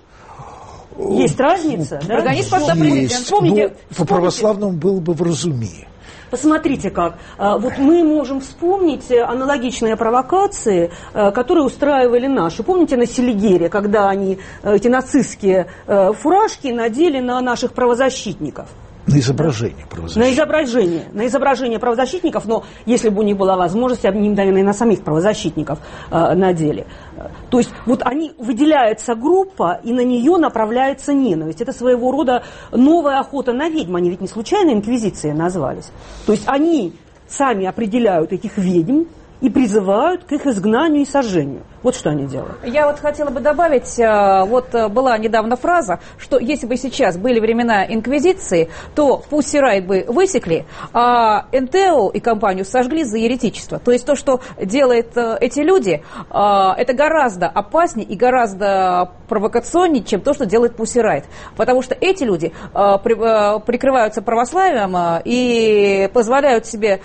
Есть разница, да? Прогони с поста президента. Вспомните, ну, по-православному было бы вразуми. Посмотрите как. Вот мы можем вспомнить аналогичные провокации, которые устраивали наши. Помните на Селигере, когда они эти нацистские фуражки надели на наших правозащитников? На изображение правозащитников. На изображение. На изображение правозащитников, но если бы у них была возможность, они, наверное, и на самих правозащитников э, надели. То есть вот они, выделяется группа, и на нее направляется ненависть. Это своего рода новая охота на ведьм. Они ведь не случайно инквизицией назвались. То есть они сами определяют этих ведьм и призывают к их изгнанию и сожжению. Вот что они делают. Я вот хотела бы добавить, вот была недавно фраза, что если бы сейчас были времена инквизиции, то Pussy Riot бы высекли, а эн тэ о и компанию сожгли за еретичество. То есть то, что делают эти люди, это гораздо опаснее и гораздо провокационнее, чем то, что делает Pussy Riot. Потому что эти люди прикрываются православием и позволяют себе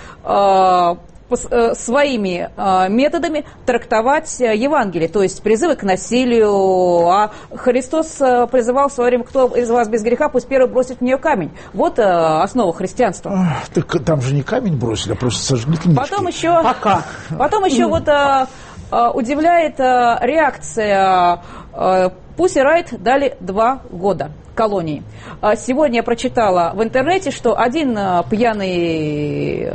своими э, методами трактовать Евангелие, то есть призывы к насилию. А Христос э, призывал в свое время: кто из вас без греха, пусть первый бросит в нее камень. Вот э, основа христианства. А, так там же не камень бросили, а просто сожгли книжки. Потом еще, Пока. Потом еще вот э, э, удивляет э, реакция. Э, Pussy Riot дали два года колонии. Сегодня я прочитала в интернете, что один э, пьяный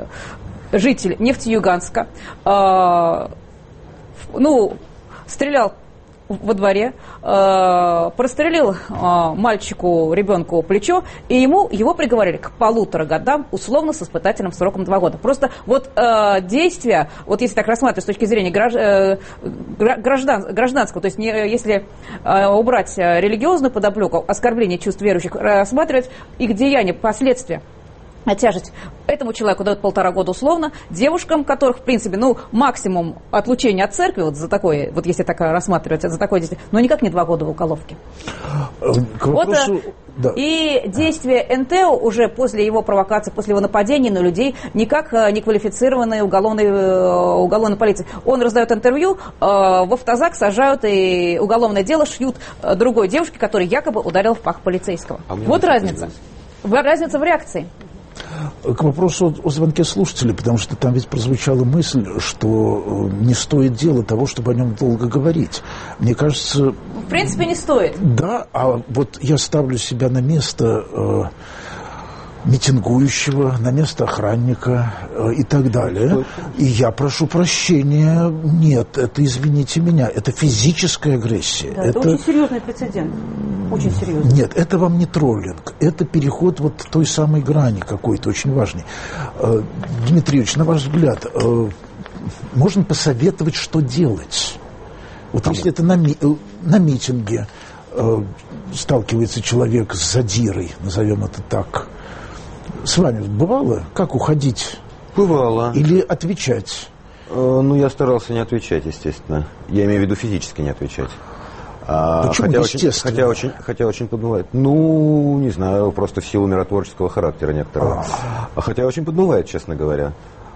житель Нефтеюганска, э, ну, стрелял во дворе, э, прострелил э, мальчику, ребенку плечо, и ему, его приговорили к полутора годам, условно, с испытательным сроком два года. Просто вот э, действия, вот если так рассматривать с точки зрения гражд, э, граждан, гражданского, то есть не, если э, убрать религиозную подоплеку, оскорбление чувств верующих, рассматривать их деяния, последствия, тяжесть. Этому человеку дают полтора года условно. Девушкам, которых, в принципе, ну, максимум отлучения от церкви, вот за такое, вот если так рассматривать, за такое действие, но никак не два года в уголовке. К вопросу... Вот, да. И действия эн тэ о уже после его провокации, после его нападения на людей, никак не квалифицированные уголовной, уголовной полицией. Он раздает интервью, в автозак сажают и уголовное дело шьют другой девушке, которая якобы ударила в пах полицейского. А вот разница. Разница в реакции. К вопросу о звонке слушателей, потому что там ведь прозвучала мысль, что не стоит дело того, чтобы о нем долго говорить. Мне кажется... В принципе, не стоит. Да, а вот я ставлю себя на место э, митингующего, на место охранника э, и так далее. И я прошу прощения. Нет, это, извините меня, это физическая агрессия. Да, это, это очень серьезный прецедент. Очень серьезный. Нет, это вам не троллинг. Это переход вот той самой грани какой-то очень важной. Э, Дмитрий Юрьевич, на ваш взгляд, э, можно посоветовать, что делать? Вот Там. Если это на, ми- на митинге э, сталкивается человек с задирой, назовем это так, с вами бывало, как уходить? Бывало. Или отвечать? Э, ну, я старался не отвечать, естественно. Я имею в виду физически не отвечать. А, Почему хотя естественно? Очень, хотя, очень, хотя очень подбывает. Ну, не знаю, просто в силу миротворческого характера некоторого. А. Хотя очень подбывает, честно говоря.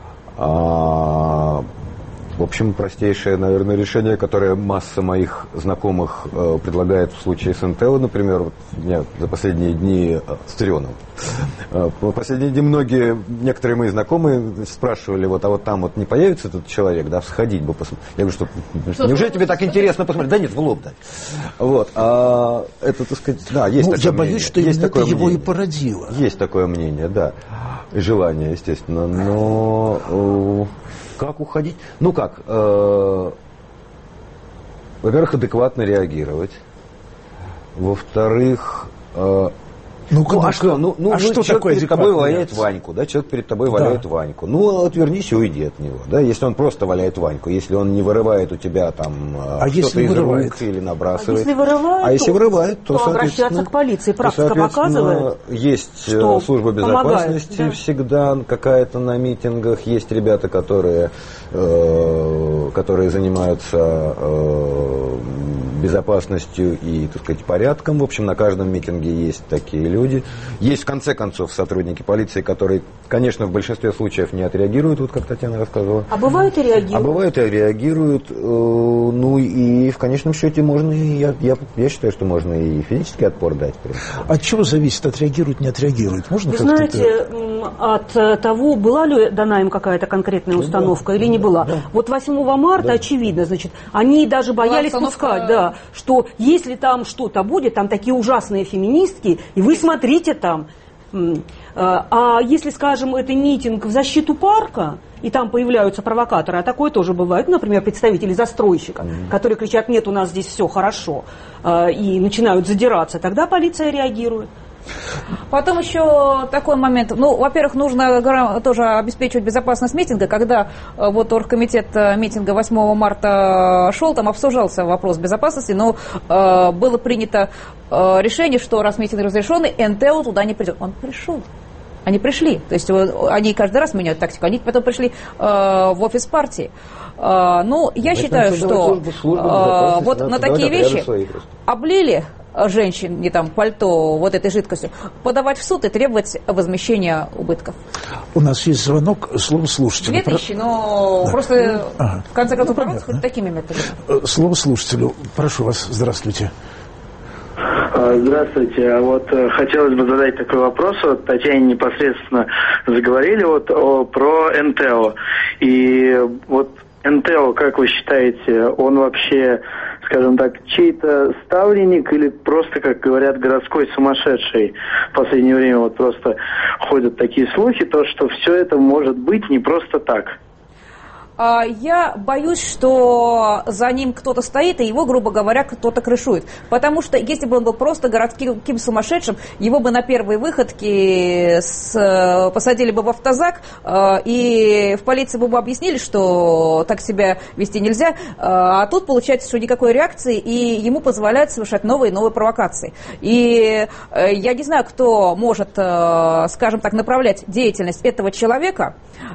А, в общем, простейшее, наверное, решение, которое масса моих знакомых э, предлагает в случае с эн тэ о, например, вот меня за последние дни э, с Тырёном. Э, в последние дни многие, некоторые мои знакомые спрашивали, вот, а вот там вот не появится этот человек, да, сходить бы посмотреть. Я говорю, что, что неужели тебе так интересно посмотреть? Да нет, в лоб дать. Вот, а это, так сказать, да, есть ну, такое я мнение. боюсь, что есть именно это его мнение. И породило. Есть такое мнение, да, и желание, естественно, но... Э, Как уходить? Ну как? Э, во-первых, адекватно реагировать. Во-вторых, э, ну, ну а что? Ну, ну, а ну что человек такое перед тобой валяет реакция? Ваньку, да? Человек перед тобой да. валяет Ваньку. Ну, отвернись и уйди от него, да? Если он просто валяет Ваньку, если он не вырывает у тебя там а что-то из вырывает? рук или набрасывает. А если вырывает, а если то, вырывает, то, то обращаться к полиции. Практика показывает, есть что служба безопасности помогает, да. всегда какая-то на митингах, есть ребята, которые, э, которые занимаются э, безопасностью и, так сказать, порядком. В общем, на каждом митинге есть такие люди. Есть, в конце концов, сотрудники полиции, которые, конечно, в большинстве случаев не отреагируют, вот как Татьяна рассказывала. А бывают и реагируют. А бывают и реагируют. Э, ну и в конечном счете можно, и я, я, я считаю, что можно и физический отпор дать. От чего зависит, отреагирует, не отреагирует? Можно Вы как-то знаете, это... от того, была ли дана им какая-то конкретная да, установка да, или не была. Да. Вот восьмого марта, да. очевидно, значит, они даже боялись пускать, да, что если там что-то будет, там такие ужасные феминистки, и вы смотрите там. А если, скажем, это митинг в защиту парка, и там появляются провокаторы, а такое тоже бывает, например, представители застройщика, mm-hmm. которые кричат, нет, у нас здесь все хорошо, и начинают задираться, тогда полиция реагирует. Потом еще такой момент. Ну, во-первых, нужно тоже обеспечивать безопасность митинга. Когда вот оргкомитет митинга восьмого марта шел, там обсуждался вопрос безопасности, но э, было принято э, решение, что раз митинг разрешенный, эн тэ о туда не придет. Он пришел. Они пришли. То есть они каждый раз меняют тактику. Они потом пришли э, в офис партии. Э, ну, я Значит, считаю, что э, вот на такие вещи облили женщин, не там, пальто, вот этой жидкостью, подавать в суд и требовать возмещения убытков. У нас есть звонок, слово слушателю. Две тысячи, но да. просто, ага. в конце концов, ну, хоть такими методами. Слово слушателю. Прошу вас, здравствуйте. Здравствуйте. Вот хотелось бы задать такой вопрос. Вот Татьяне непосредственно заговорили вот о, про эн тэ о. И вот эн тэ о, как вы считаете, он вообще, скажем так, чей-то ставленник или просто, как говорят, городской сумасшедший? В последнее время вот просто ходят такие слухи, то, что все это может быть не просто так. я боюсь, что за ним кто-то стоит, и его, грубо говоря, кто-то крышует. Потому что если бы он был просто городским сумасшедшим, его бы на первой выходке с, посадили бы в автозак, и в полиции бы объяснили, что так себя вести нельзя. А тут получается, что никакой реакции, и ему позволяют совершать новые и новые провокации. И я не знаю, кто может, скажем так, направлять деятельность этого человека,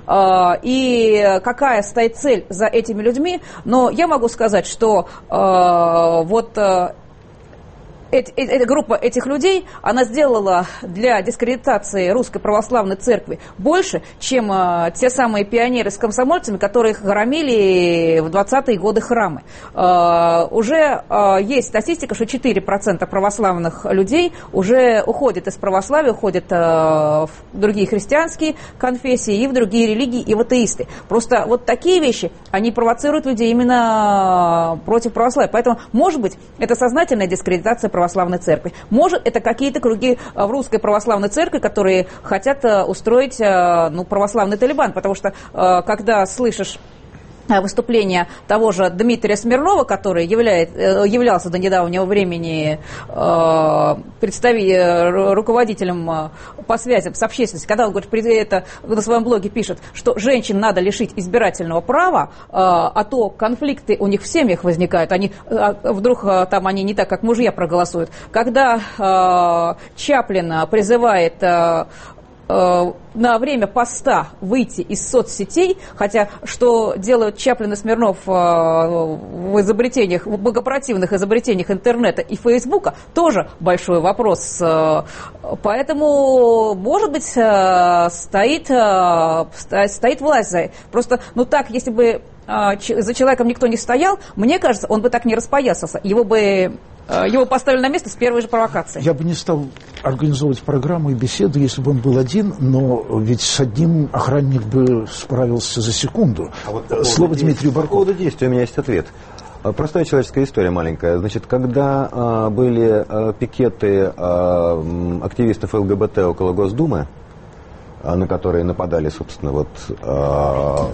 и какая стоит цель за этими людьми, но я могу сказать, что э, вот э, эти, эта группа этих людей, она сделала для дискредитации Русской Православной Церкви больше, чем э, те самые пионеры с комсомольцами, которые громили в двадцатые годы храмы. Э, уже э, есть статистика, что четыре процента православных людей уже уходят из православия, уходят э, в другие христианские конфессии и в другие религии, и в атеисты. Просто вот такие вещи, они провоцируют людей именно против православия. Поэтому, может быть, это сознательная дискредитация православной церкви. Может, это какие-то круги в Русской Православной Церкви, которые хотят устроить, ну, православный Талибан. Потому что, когда слышишь выступление того же Дмитрия Смирнова, который является, являлся до недавнего времени э, представителем, руководителем э, по связям с общественностью, когда он говорит, это на своем блоге пишет, что женщин надо лишить избирательного права, э, а то конфликты у них в семьях возникают, они э, вдруг э, там они не так, как мужья проголосуют. Когда э, Чаплин призывает э, на время поста выйти из соцсетей, хотя что делают Чаплин и Смирнов в изобретениях, в богопротивных изобретениях интернета и Фейсбука, тоже большой вопрос. Поэтому, может быть, стоит, стоит власть за это. Просто, ну так, если бы за человеком никто не стоял, мне кажется, он бы так не распоясался. Его бы Его поставили на место с первой же провокации. Я бы не стал организовывать программу и беседу, если бы он был один, но ведь с одним охранник бы справился за секунду. А вот слово Дмитрию Баркову. По поводу действия у меня есть ответ. Простая человеческая история маленькая. Значит, когда а, были а, пикеты а, активистов ЛГБТ около Госдумы, а, на которые нападали, собственно, вот... А,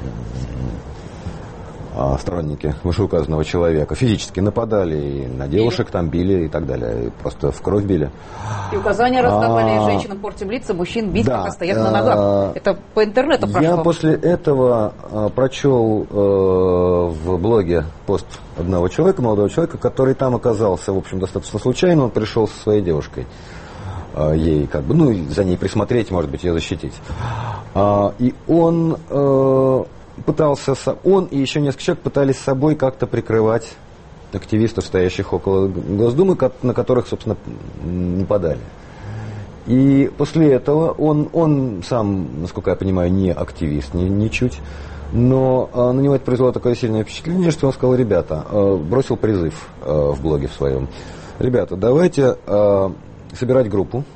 сторонники вышеуказанного человека физически нападали и на девушек там били и так далее, и просто в кровь били. И указания раздавали, а, женщинам портим лица, мужчин бить, да, пока стоят на ногах. Это по интернету прошло. Я после этого а, прочел а, в блоге пост одного человека, молодого человека, который там оказался, в общем, достаточно случайно. Он пришел со своей девушкой, а, ей как бы, ну, за ней присмотреть, может быть, ее защитить. А, и он... А, пытался, он и еще несколько человек пытались с собой как-то прикрывать активистов, стоящих около Госдумы, на которых, собственно, нападали. И после этого он, он сам, насколько я понимаю, не активист, ни, ничуть, но а, на него это произвело такое сильное впечатление, что он сказал, ребята, а, бросил призыв а, в блоге в своем. Ребята, давайте а, собирать группу.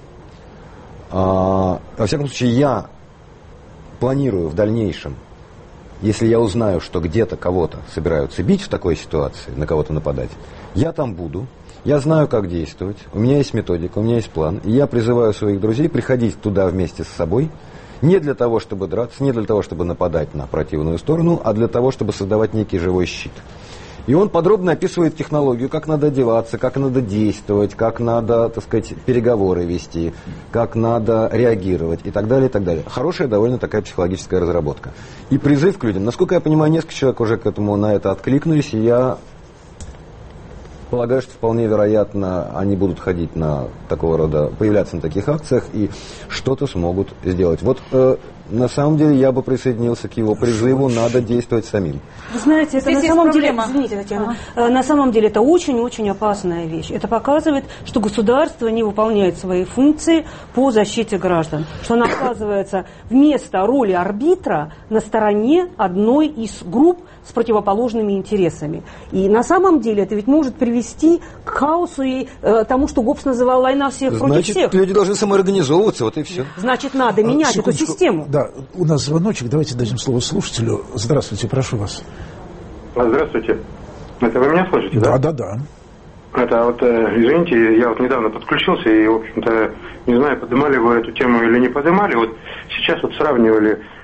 А, во всяком случае, я планирую в дальнейшем, если я узнаю, что где-то кого-то собираются бить в такой ситуации, на кого-то нападать, я там буду, я знаю, как действовать, у меня есть методика, у меня есть план, и я призываю своих друзей приходить туда вместе с собой, не для того, чтобы драться, не для того, чтобы нападать на противную сторону, а для того, чтобы создавать некий живой щит. И он подробно описывает технологию, как надо одеваться, как надо действовать, как надо, так сказать, переговоры вести, как надо реагировать и так далее, и так далее. Хорошая довольно такая психологическая разработка. И призыв к людям. Насколько я понимаю, несколько человек уже к этому, на это откликнулись, и я полагаю, что вполне вероятно они будут ходить на такого рода, появляться на таких акциях и что-то смогут сделать. Вот э, на самом деле я бы присоединился к его призыву, надо действовать самим. Вы знаете, это на самом деле, извините, Татьяна, ага. на самом деле это очень-очень опасная вещь. Это показывает, что государство не выполняет свои функции по защите граждан. Что оно оказывается вместо роли арбитра на стороне одной из групп с противоположными интересами. И на самом деле это ведь может привести к хаосу и э, тому, что Гоббс называл война всех Значит, против всех. Люди должны самоорганизовываться, вот и все. Значит, надо менять а, эту систему. Да, у нас звоночек, давайте дадим слово слушателю. Здравствуйте, прошу вас. Здравствуйте. Это вы меня слышите, да? Да, да, да. Это вот, извините, я вот недавно подключился и, в общем-то, не знаю, поднимали вы эту тему или не поднимали. Вот сейчас вот сравнивали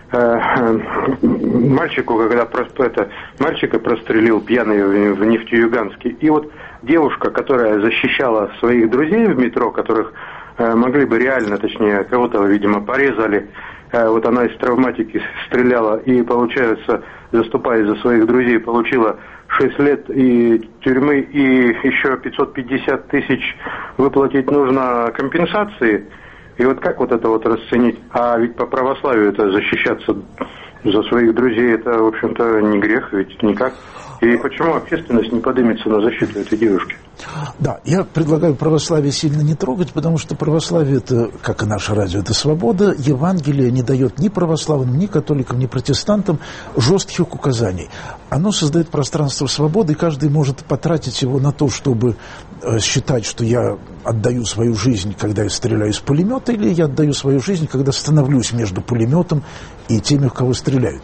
мальчику, когда просто это, мальчика прострелил пьяный в Нефтеюганске. И вот девушка, которая защищала своих друзей в метро, которых могли бы реально, точнее, кого-то, видимо, порезали, вот она из травматики стреляла и, получается, заступая за своих друзей, получила шесть лет и тюрьмы, и еще пятьсот пятьдесят тысяч выплатить нужно компенсации. И вот как вот это вот расценить? А ведь по православию это защищаться за своих друзей, это, в общем-то, не грех, ведь никак. И почему общественность не поднимется на защиту этой девушки? Да, я предлагаю православие сильно не трогать, потому что православие, это, как и наше радио, это свобода. Евангелие не дает ни православным, ни католикам, ни протестантам жестких указаний. Оно создает пространство свободы, и каждый может потратить его на то, чтобы э, считать, что я отдаю свою жизнь, когда я стреляю из пулемета, или я отдаю свою жизнь, когда становлюсь между пулеметом и теми, в кого стреляют.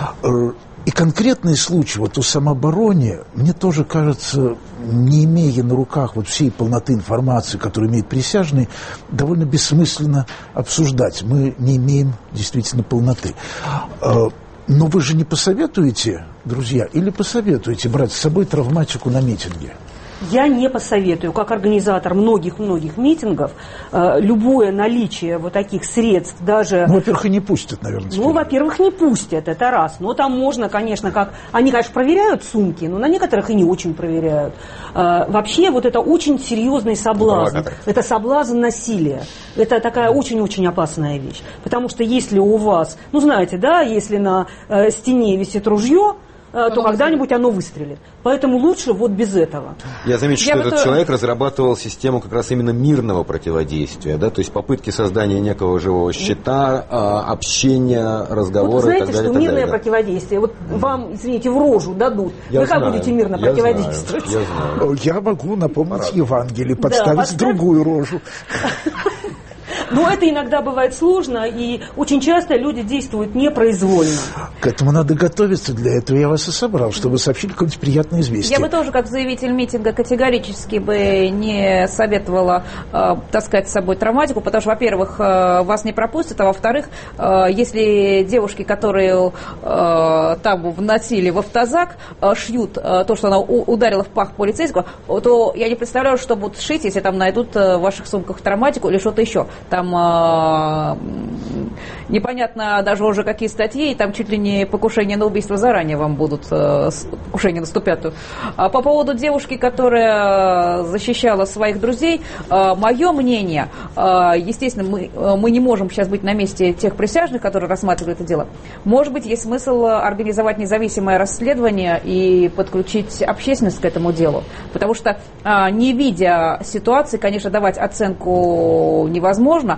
И конкретный случай, вот о самообороне, мне тоже кажется, не имея на руках вот всей полноты информации, которую имеет присяжный, довольно бессмысленно обсуждать. Мы не имеем действительно полноты. Но вы же не посоветуете, друзья, или посоветуете брать с собой травматику на митинге? Я не посоветую, как организатор многих-многих митингов, э, любое наличие вот таких средств, даже... Ну, во-первых, и не пустят, наверное. Ну, во-первых, не пустят, это раз. Но там можно, конечно, как... Они, конечно, проверяют сумки, но на некоторых и не очень проверяют. Э, вообще, вот это очень серьезный соблазн. Это соблазн насилия. Это такая очень-очень опасная вещь. Потому что если у вас... Ну, знаете, да, если на э, стене висит ружье, то когда-нибудь оно выстрелит. Поэтому лучше вот без этого. Я замечу, что Я этот бы... человек разрабатывал систему как раз именно мирного противодействия, да, то есть попытки создания некого живого щита, общения, разговора вот знаете, и так далее. что мирное далее. противодействие, вот вам, извините, в рожу дадут, я вы знаю, как будете мирно я противодействовать? Знаю, я, знаю. Я могу напомнить Евангелие, подставить да, подставь... другую рожу. Но это иногда бывает сложно, и очень часто люди действуют непроизвольно. К этому надо готовиться, для этого я вас и собрал, чтобы сообщили какое-нибудь приятное известие. Я бы тоже, как заявитель митинга, категорически бы не советовала э, таскать с собой травматику, потому что, во-первых, э, вас не пропустят, а во-вторых, э, если девушки, которые э, там вносили в автозак, э, шьют э, то, что она у- ударила в пах полицейского, то я не представляю, что будут шить, если там найдут э, в ваших сумках травматику или что-то еще. Там э, непонятно даже уже какие статьи, и там чуть ли не покушение на убийство заранее вам будут, э, покушение на сто пятую. А по поводу девушки, которая защищала своих друзей, э, мое мнение, э, естественно, мы, мы не можем сейчас быть на месте тех присяжных, которые рассматривают это дело. Может быть, есть смысл организовать независимое расследование и подключить общественность к этому делу. Потому что, э, не видя ситуации, конечно, давать оценку невозможно,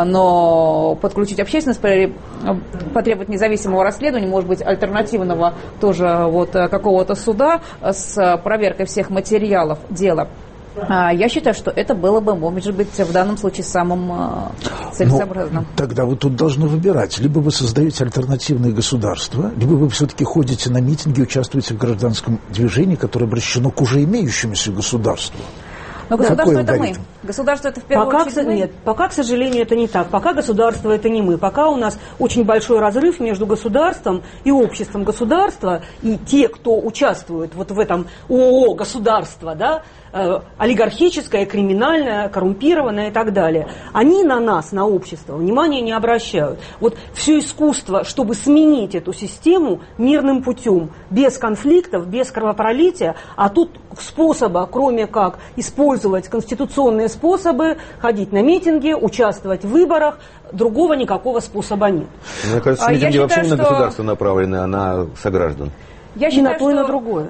но подключить общественность, потребовать независимого расследования, может быть, альтернативного тоже вот какого-то суда с проверкой всех материалов дела. Я считаю, что это было бы, может быть, в данном случае самым целесообразным. Но тогда вы тут должны выбирать. Либо вы создаете альтернативное государство, либо вы все-таки ходите на митинги, участвуете в гражданском движении, которое обращено к уже имеющемуся государству. Но государство это мы. Государство это в первую пока, очередь мы. Нет, пока, к сожалению, это не так. Пока государство это не мы. Пока у нас очень большой разрыв между государством и обществом государства. И те, кто участвует вот в этом ООО государства, да, э, олигархическое, криминальное, коррумпированное и так далее, они на нас, на общество, внимания не обращают. Вот все искусство, чтобы сменить эту систему мирным путем, без конфликтов, без кровопролития, а тут способа, кроме как использовать конституционные способы, ходить на митинги, участвовать в выборах, другого никакого способа нет. Мне кажется, митинги а вообще не на государство направлены, а на сограждан. Я считаю, и на то, что... и на другое.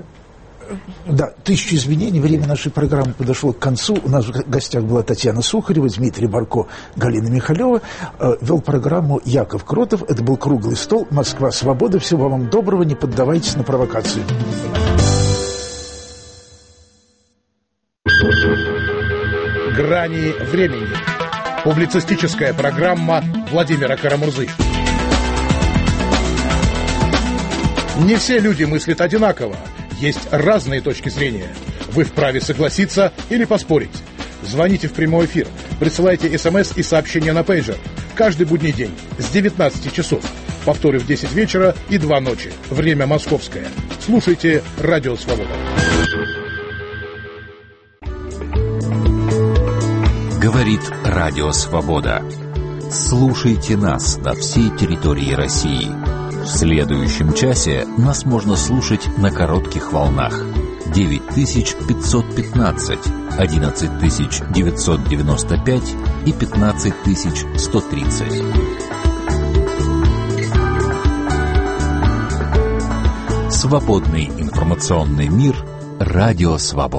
Да, тысячу извинений. Время нашей программы подошло к концу. У нас в гостях была Татьяна Сухарева, Дмитрий Барко, Галина Михалева. Вел программу Яков Кротов. Это был «Круглый стол». Москва, свобода. Всего вам доброго. Не поддавайтесь на провокации. «Грани времени». Публицистическая программа Владимира Карамурзы. Не все люди мыслят одинаково. Есть разные точки зрения. Вы вправе согласиться или поспорить. Звоните в прямой эфир. Присылайте смс и сообщения на пейджер. Каждый будний день с девятнадцати часов. Повторы в десять вечера и два ночи. Время московское. Слушайте «Радио Свобода». Говорит Радио Свобода. Слушайте нас на всей территории России. В следующем часе нас можно слушать на коротких волнах. девять тысяч пятьсот пятнадцать, одиннадцать тысяч девятьсот девяносто пять и пятнадцать тысяч сто тридцать. Свободный информационный мир. Радио Свобода.